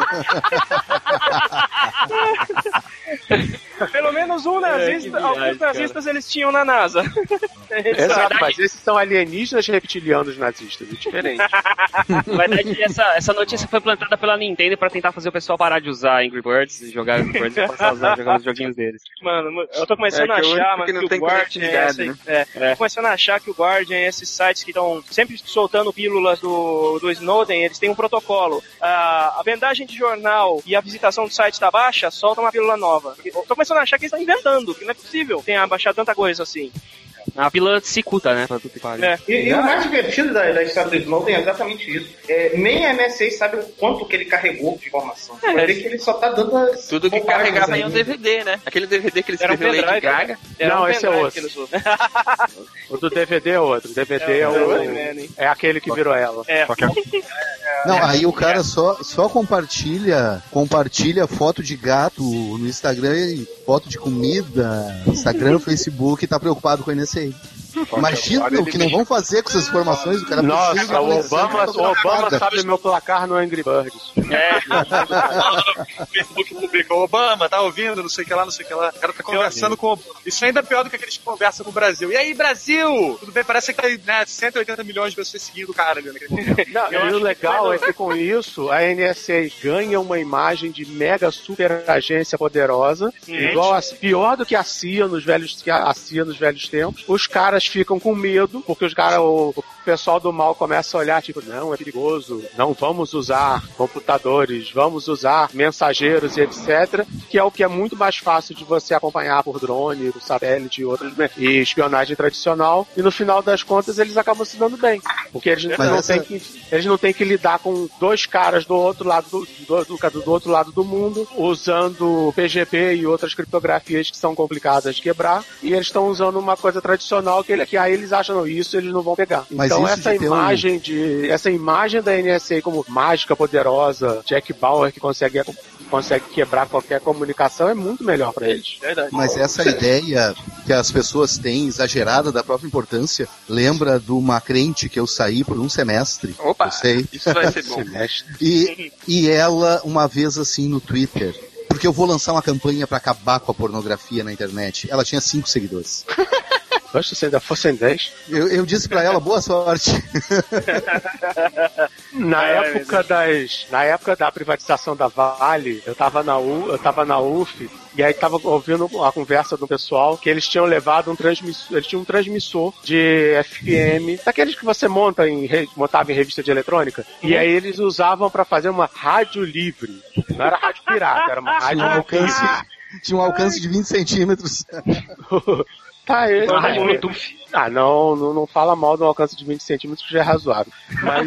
Pelo menos um nazista, alguns nazistas eles tinham na NASA. Exato, mas esses são alienígenas reptilianos nazistas, é diferente. Na verdade, essa notícia foi plantada pela Nintendo pra tentar fazer o pessoal parar de usar Angry Birds, jogar Angry Birds e passar a usar jogar os joguinhos deles. Mano, eu tô começando a achar, que o Guardian tô começando a achar que o Guardian, esses sites que estão sempre soltando pílulas do Snowden, eles têm um protocolo. A vendagem de jornal e a visitação do site tá baixa, solta uma pílula nova. Eu tô começando a achar que eles estão inventando, que não é possível ter baixado tanta coisa assim. A pílula cicuta, né? E o mais divertido da história do Snowden é exatamente isso. Nem a NSA sabe o quanto que ele carregou de informação. Vai ver que ele só tá dando as tudo que carregava em um DVD, né? Aquele DVD que ele escreveu Lady Gaga. Não, esse é outro. O do DVD é outro. O DVD é aquele que virou ela. Não, aí o cara só compartilha foto de gato no Instagram e foto de comida, Instagram, Facebook, e tá preocupado com a NSA. Imagina o que não vão fazer com essas informações do cara. Nossa, o Obama sabe meu placar no Angry Birds. O Facebook publicou, Obama, tá ouvindo, não sei o que lá. O cara tá conversando com... Isso ainda é pior do que aqueles que conversam com o Brasil. E aí, Brasil? Tudo bem, parece que tem 180 milhões de pessoas seguindo o cara ali naquele momento. E o legal é que com isso, a NSA ganha uma imagem de mega super agência poderosa, pior do que a CIA nos velhos tempos. Os caras ficam com medo, porque o pessoal do mal começa a olhar, tipo, não, é perigoso, não vamos usar computadores, vamos usar mensageiros e etc, que é o que é muito mais fácil de você acompanhar por drone, por satélite e espionagem tradicional, e no final das contas eles acabam se dando bem, porque eles não têm que lidar com dois caras do outro lado do outro lado do mundo, usando PGP e outras criptografias que são complicadas de quebrar, e eles estão usando uma coisa tradicional que aí eles acham isso, eles não vão pegar. Mas então essa imagem da NSA como mágica, poderosa, Jack Bauer que consegue quebrar qualquer comunicação é muito melhor pra eles. Mas essa ideia que as pessoas têm, exagerada da própria importância, lembra de uma crente que eu saí por um semestre. Opa, eu sei. Isso vai ser bom. E ela, uma vez assim no Twitter, porque eu vou lançar uma campanha pra acabar com a pornografia na internet, ela tinha 5 seguidores. Poxa, se ainda fossem 10. Eu disse pra ela, boa sorte. Na época da privatização da Vale, eu tava na UF, e aí tava ouvindo a conversa do pessoal que eles tinham levado eles tinham um transmissor de FM, daqueles que você montava em revista de eletrônica, e aí eles usavam pra fazer uma rádio livre. Não era rádio pirata, era uma rádio tinha um alcance de 20 centímetros. Tá, não fala mal do alcance de 20 centímetros, que já é razoável. Mas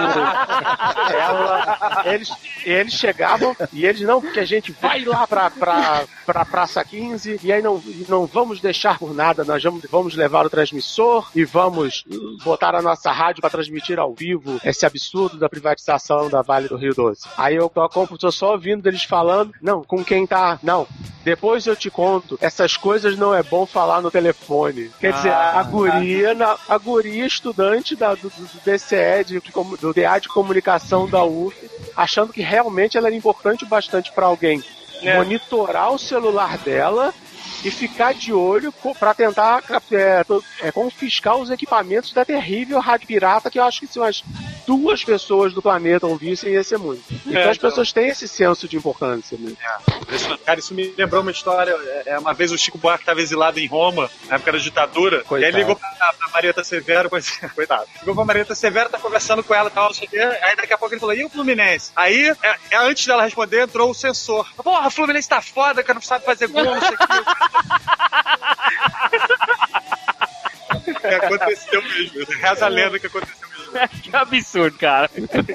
eles chegavam e eles não, porque a gente vai lá pra Praça 15 e aí não vamos deixar por nada, nós vamos levar o transmissor e vamos botar a nossa rádio para transmitir ao vivo esse absurdo da privatização da Vale do Rio Doce. Aí eu tô só ouvindo eles falando, não, com quem tá, não, depois eu te conto, essas coisas não é bom falar no telefone. Quer dizer, a guria estudante do DCE, do DA de comunicação da UF, achando que realmente ela era importante bastante para alguém monitorar o celular dela e ficar de olho pra tentar confiscar os equipamentos da terrível rádio pirata, que eu acho que se umas 2 pessoas do planeta ouvissem, ia ser muito. Então as pessoas têm esse senso de importância. Né? Cara, isso me lembrou uma história. Uma vez o Chico Buarque estava exilado em Roma, na época da ditadura, e aí ligou pra Marieta Severo, coitado. Ligou pra Marieta Severo, tá conversando com ela e tal, não sei o quê, aí daqui a pouco ele falou, e o Fluminense? Aí, antes dela responder, entrou o censor. Porra, o Fluminense tá foda, que não sabe fazer gol, não sei o quê. Que aconteceu mesmo. Reza a lenda que aconteceu mesmo. Que absurdo, cara.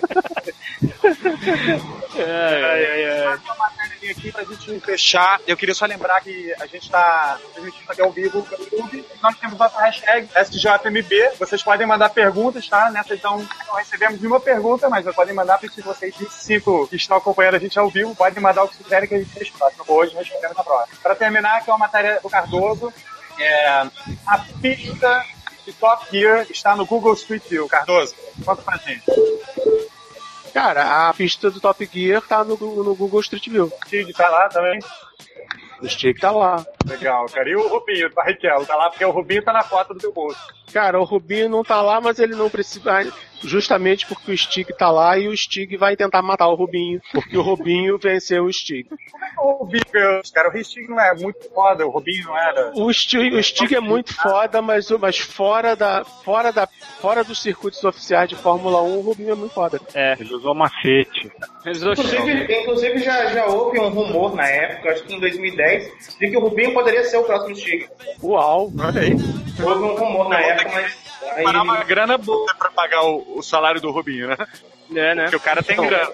Uma matéria aqui pra gente fechar. Eu queria só lembrar que a gente tá transmitindo aqui ao vivo pelo YouTube. Nós temos nossa hashtag SJMB. Vocês podem mandar perguntas, tá? Nessa então não recebemos nenhuma pergunta, mas podem mandar para vocês 25 que estão acompanhando a gente ao vivo. Podem mandar o que quiserem que a gente responde. Hoje respondemos na próxima. Para terminar, aqui é uma matéria do Cardoso. A pista de Top Gear está no Google Street View. Cardoso, conta pra gente. Cara, a pista do Top Gear tá no Google Street View. O Stig tá lá também? O Stig tá lá. Legal, cara. E o Rubinho, do Barrichello, tá lá porque o Rubinho tá na foto do teu bolso. Cara, o Rubinho não tá lá, mas ele não precisa... Justamente porque o Stig tá lá e o Stig vai tentar matar o Rubinho, porque o Rubinho venceu o Stig. Como é que o Rubinho ganhou? Cara, o Stig não é muito foda, o Rubinho não era... O Stig é muito foda, mas fora dos circuitos oficiais de Fórmula 1, o Rubinho é muito foda. Ele usou macete. Inclusive já houve um rumor na época, acho que em 2010, de que o Rubinho poderia ser o próximo Stig. Uau! Olha aí. Houve um rumor na época, mas... Parar uma grana boa pra pagar o salário do Rubinho, né? Né? Porque o cara tem grana.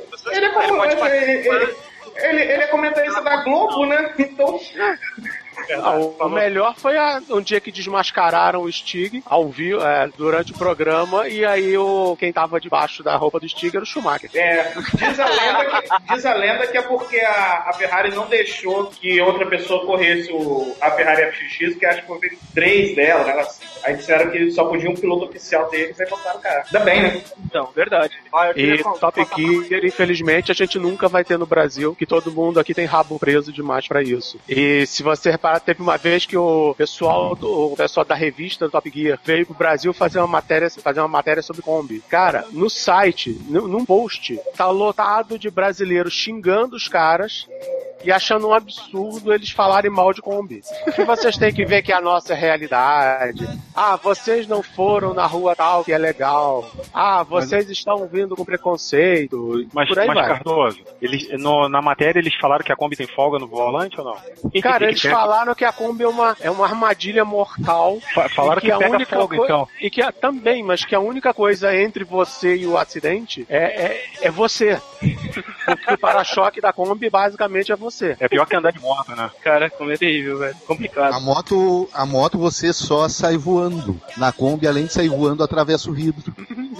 Ele é comentarista da Globo, né? Então... O melhor foi um dia que desmascararam o Stig ao vivo, durante o programa, e aí quem tava debaixo da roupa do Stig era o Schumacher. Diz a lenda que é porque a Ferrari não deixou que outra pessoa corresse a Ferrari FXX, que acho que foi 3 dela, né? Aí disseram que só podia um piloto oficial deles, aí botaram o cara. Ainda bem, né? Então, verdade. E Top Gear, infelizmente, a gente nunca vai ter no Brasil, que todo mundo aqui tem rabo preso demais pra isso. E se você reparar, teve uma vez que o pessoal da revista do Top Gear veio pro Brasil fazer uma matéria sobre Kombi. Cara, no site, num post, tá lotado de brasileiros xingando os caras e achando um absurdo eles falarem mal de Kombi. E vocês têm que ver que é a nossa realidade. Vocês não foram na rua tal, que é legal. Vocês estão vindo com preconceito. Mas Cardoso, na matéria eles falaram que a Kombi tem folga no volante ou não? Cara, eles falaram que a Kombi é uma armadilha mortal. Falaram que pega fogo, então. E que também, mas que a única coisa entre você e o acidente é você. Porque o para-choque da Kombi basicamente é você. É pior que andar de moto, né? Cara, como é terrível, velho. Complicado. A moto você só sai voando. Na Kombi, além de sair voando, atravessa o vidro.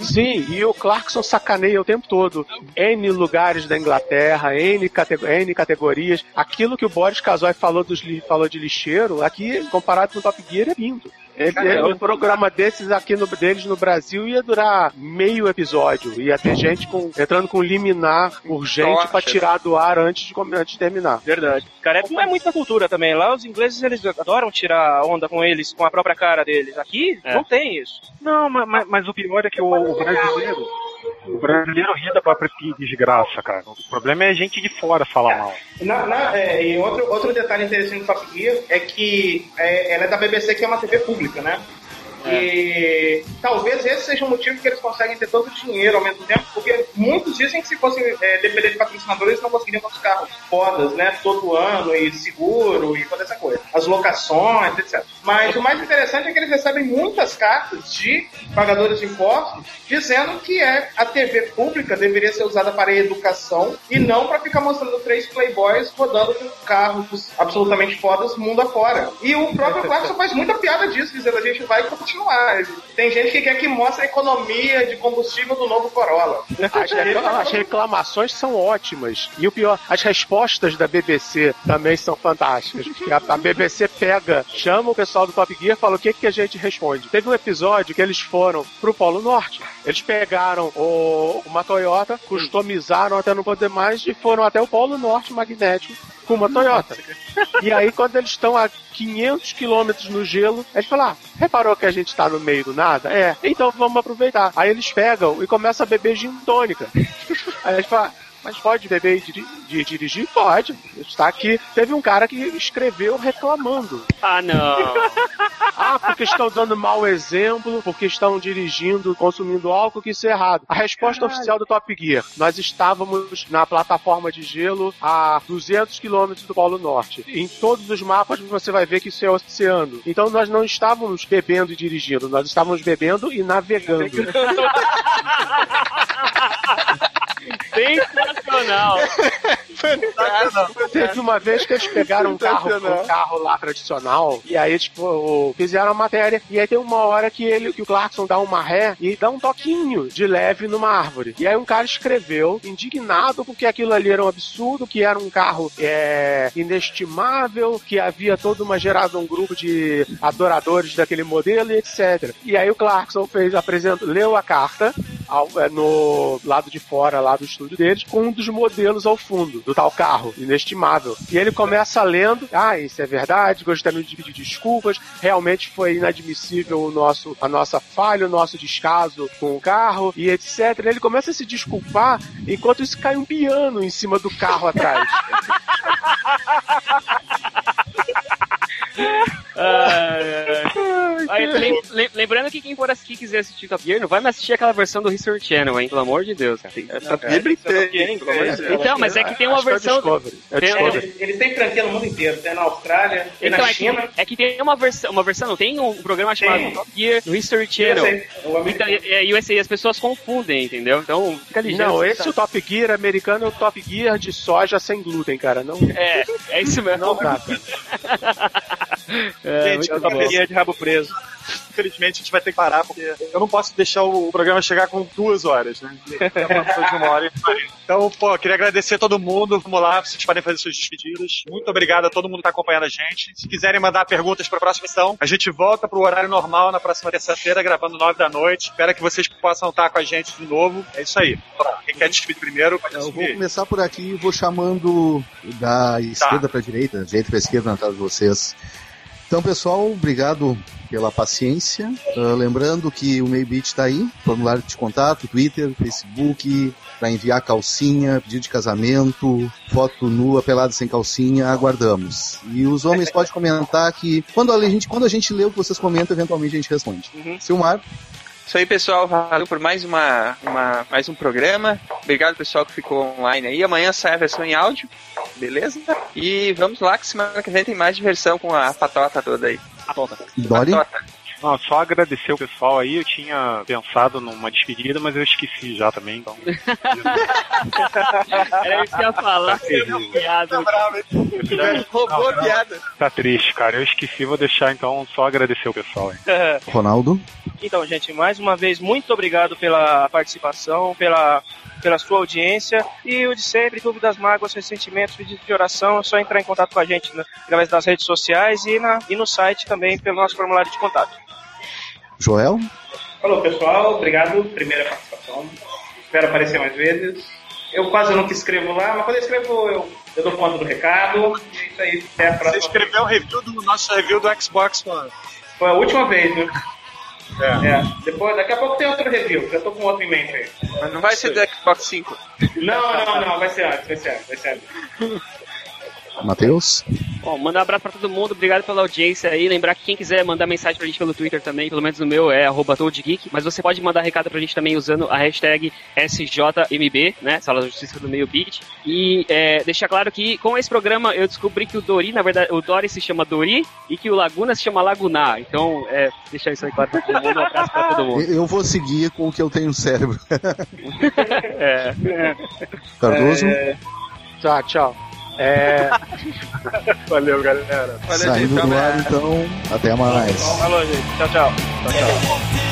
Sim, e o Clarkson sacaneia o tempo todo. N lugares da Inglaterra, N categorias. Aquilo que o Boris Casoy falou de lixeiro, aqui, comparado com o Top Gear, é lindo. Um programa desses aqui deles no Brasil ia durar meio episódio. Ia ter gente entrando com liminar urgente pra tirar do ar antes de terminar. Verdade. Cara, não é muita cultura também. Lá os ingleses, eles adoram tirar onda com eles, com a própria cara deles. Aqui não tem isso. Não, mas o pior é que o brasileiro ri da própria desgraça, cara. O problema é gente de fora falar mal. E outro detalhe interessante do Top Gear é que ela é da BBC, que é uma TV pública, né? E talvez esse seja o motivo que eles conseguem ter tanto dinheiro ao mesmo tempo, porque muitos dizem que se fossem depender de patrocinadores, eles não conseguiriam ter os carros fodas, né? Todo ano, e seguro, e toda essa coisa. As locações, etc. Mas o mais interessante é que eles recebem muitas cartas de pagadores de impostos dizendo que a TV pública deveria ser usada para a educação e não para ficar mostrando 3 playboys rodando com carros absolutamente fodas mundo afora. E o próprio Clarkson faz muita piada disso, dizendo a gente vai continuar. Tem gente que quer que mostre a economia de combustível do novo Corolla. As reclamações são ótimas. E o pior, as respostas da BBC também são fantásticas. A BBC chama o pessoal do Top Gear e fala o que a gente responde. Teve um episódio que eles foram pro Polo Norte. Eles pegaram uma Toyota, customizaram até não poder mais e foram até o Polo Norte magnético com uma Toyota. E aí, quando eles estão a 500 quilômetros no gelo, eles falam, reparou que a gente tá no meio do nada? Então vamos aproveitar. Aí eles pegam e começam a beber gin tônica. Aí eles falam, mas pode beber e dirigir? Pode. Está aqui. Teve um cara que escreveu reclamando. Ah, não. Porque estão dando mau exemplo, porque estão dirigindo, consumindo álcool, que isso é errado. A resposta oficial do Top Gear: nós estávamos na plataforma de gelo a 200 quilômetros do Polo Norte. Em todos os mapas você vai ver que isso é oceano. Então nós não estávamos bebendo e dirigindo, nós estávamos bebendo e navegando. Sensacional! Teve uma vez que eles pegaram um carro lá tradicional e aí fizeram a matéria e aí tem uma hora que o Clarkson dá uma ré e dá um toquinho de leve numa árvore. E aí um cara escreveu, indignado porque aquilo ali era um absurdo, que era um carro inestimável, que havia toda uma um grupo de adoradores daquele modelo e etc. E aí o Clarkson leu a carta no lado de fora lá do estúdio deles, com um dos modelos ao fundo do tal carro inestimável. E ele começa lendo, isso é verdade, gostaria de pedir desculpas, realmente foi inadmissível a nossa falha, o nosso descaso com o carro e etc. Ele começa a se desculpar, enquanto isso cai um piano em cima do carro atrás. Lembrando que quem for assistir, quiser assistir Top Gear, não vai me assistir aquela versão do History Channel, hein? Pelo amor de Deus. Top Gear britânico. Então, mas é que tem uma versão... Eles têm franquia no mundo inteiro. Tem na Austrália, tem na China. É que tem uma versão, não tem um programa chamado Top Gear no History Channel. USA, as pessoas confundem, entendeu? Então, fica ligeiro. Não, esse o Top Gear americano é o Top Gear de soja sem glúten, cara. Não... É isso mesmo. Não dá, cara. Gente, eu Top Gear de rabo preso. Infelizmente a gente vai ter que parar, porque eu não posso deixar o programa chegar com 2 horas, né? De 1 hora e 40. Então, queria agradecer a todo mundo. Vamos lá, vocês podem fazer suas despedidas. Muito obrigado a todo mundo que está acompanhando a gente. Se quiserem mandar perguntas para a próxima edição, a gente volta pro horário normal na próxima terça-feira, gravando 9 da noite. Espero que vocês possam estar com a gente de novo. É isso aí. Quem quer despedir primeiro, pode despedir. Eu vou começar por aqui e vou chamando da esquerda para a direita, direita para a esquerda na tela de vocês. Então, pessoal, obrigado pela paciência. Lembrando que o Maybit está aí, formulário de contato, Twitter, Facebook, para enviar calcinha, pedido de casamento, foto nua, pelada sem calcinha, aguardamos. E os homens podem comentar que quando a gente lê o que vocês comentam, eventualmente a gente responde. Silmar? Isso aí, pessoal. Valeu por mais mais um programa. Obrigado, pessoal, que ficou online aí. Amanhã sai a versão em áudio. Beleza? E vamos lá, que semana que vem tem mais diversão com a patota toda aí. Dori? Não, só agradecer o pessoal aí. Eu tinha pensado numa despedida, mas eu esqueci já também, então. Era isso que eu ia falar. Roubou a piada. Tá triste, cara. Eu esqueci, vou deixar então só agradecer o pessoal aí. Ronaldo? Então, gente, mais uma vez, muito obrigado pela participação, pela sua audiência, e o de sempre, dúvidas, mágoas, ressentimentos, pedidos de oração, é só entrar em contato com a gente, né, através das redes sociais e no site também, pelo nosso formulário de contato. Joel? Falou, pessoal, obrigado, primeira participação, espero aparecer mais vezes. Eu quase nunca escrevo lá, mas quando eu escrevo eu dou conta do recado, e é isso aí, até a próxima. Você escreveu o review do nosso review do Xbox One. Foi a última vez, né? Depois, daqui a pouco tem outro review, já tô com outro em mente aí. Mas não vai ser do Xbox 5. Não, vai ser antes. Matheus? Bom, mandar um abraço pra todo mundo, obrigado pela audiência aí. Lembrar que quem quiser mandar mensagem pra gente pelo Twitter também, pelo menos no meu é @toadgeek, mas você pode mandar recado pra gente também usando a hashtag SJMB, né? Sala da Justiça do Meio Bit. E deixar claro que com esse programa eu descobri que o Dori, na verdade, o Dory se chama Dori e que o Laguna se chama Lagunar. Então, deixar isso aí claro pra todo mundo, um abraço pra todo mundo. Eu vou seguir com o que eu tenho no cérebro. Cardoso? Tchau. Valeu, galera. Saindo do ar, então, até mais. Falou, gente. Tchau.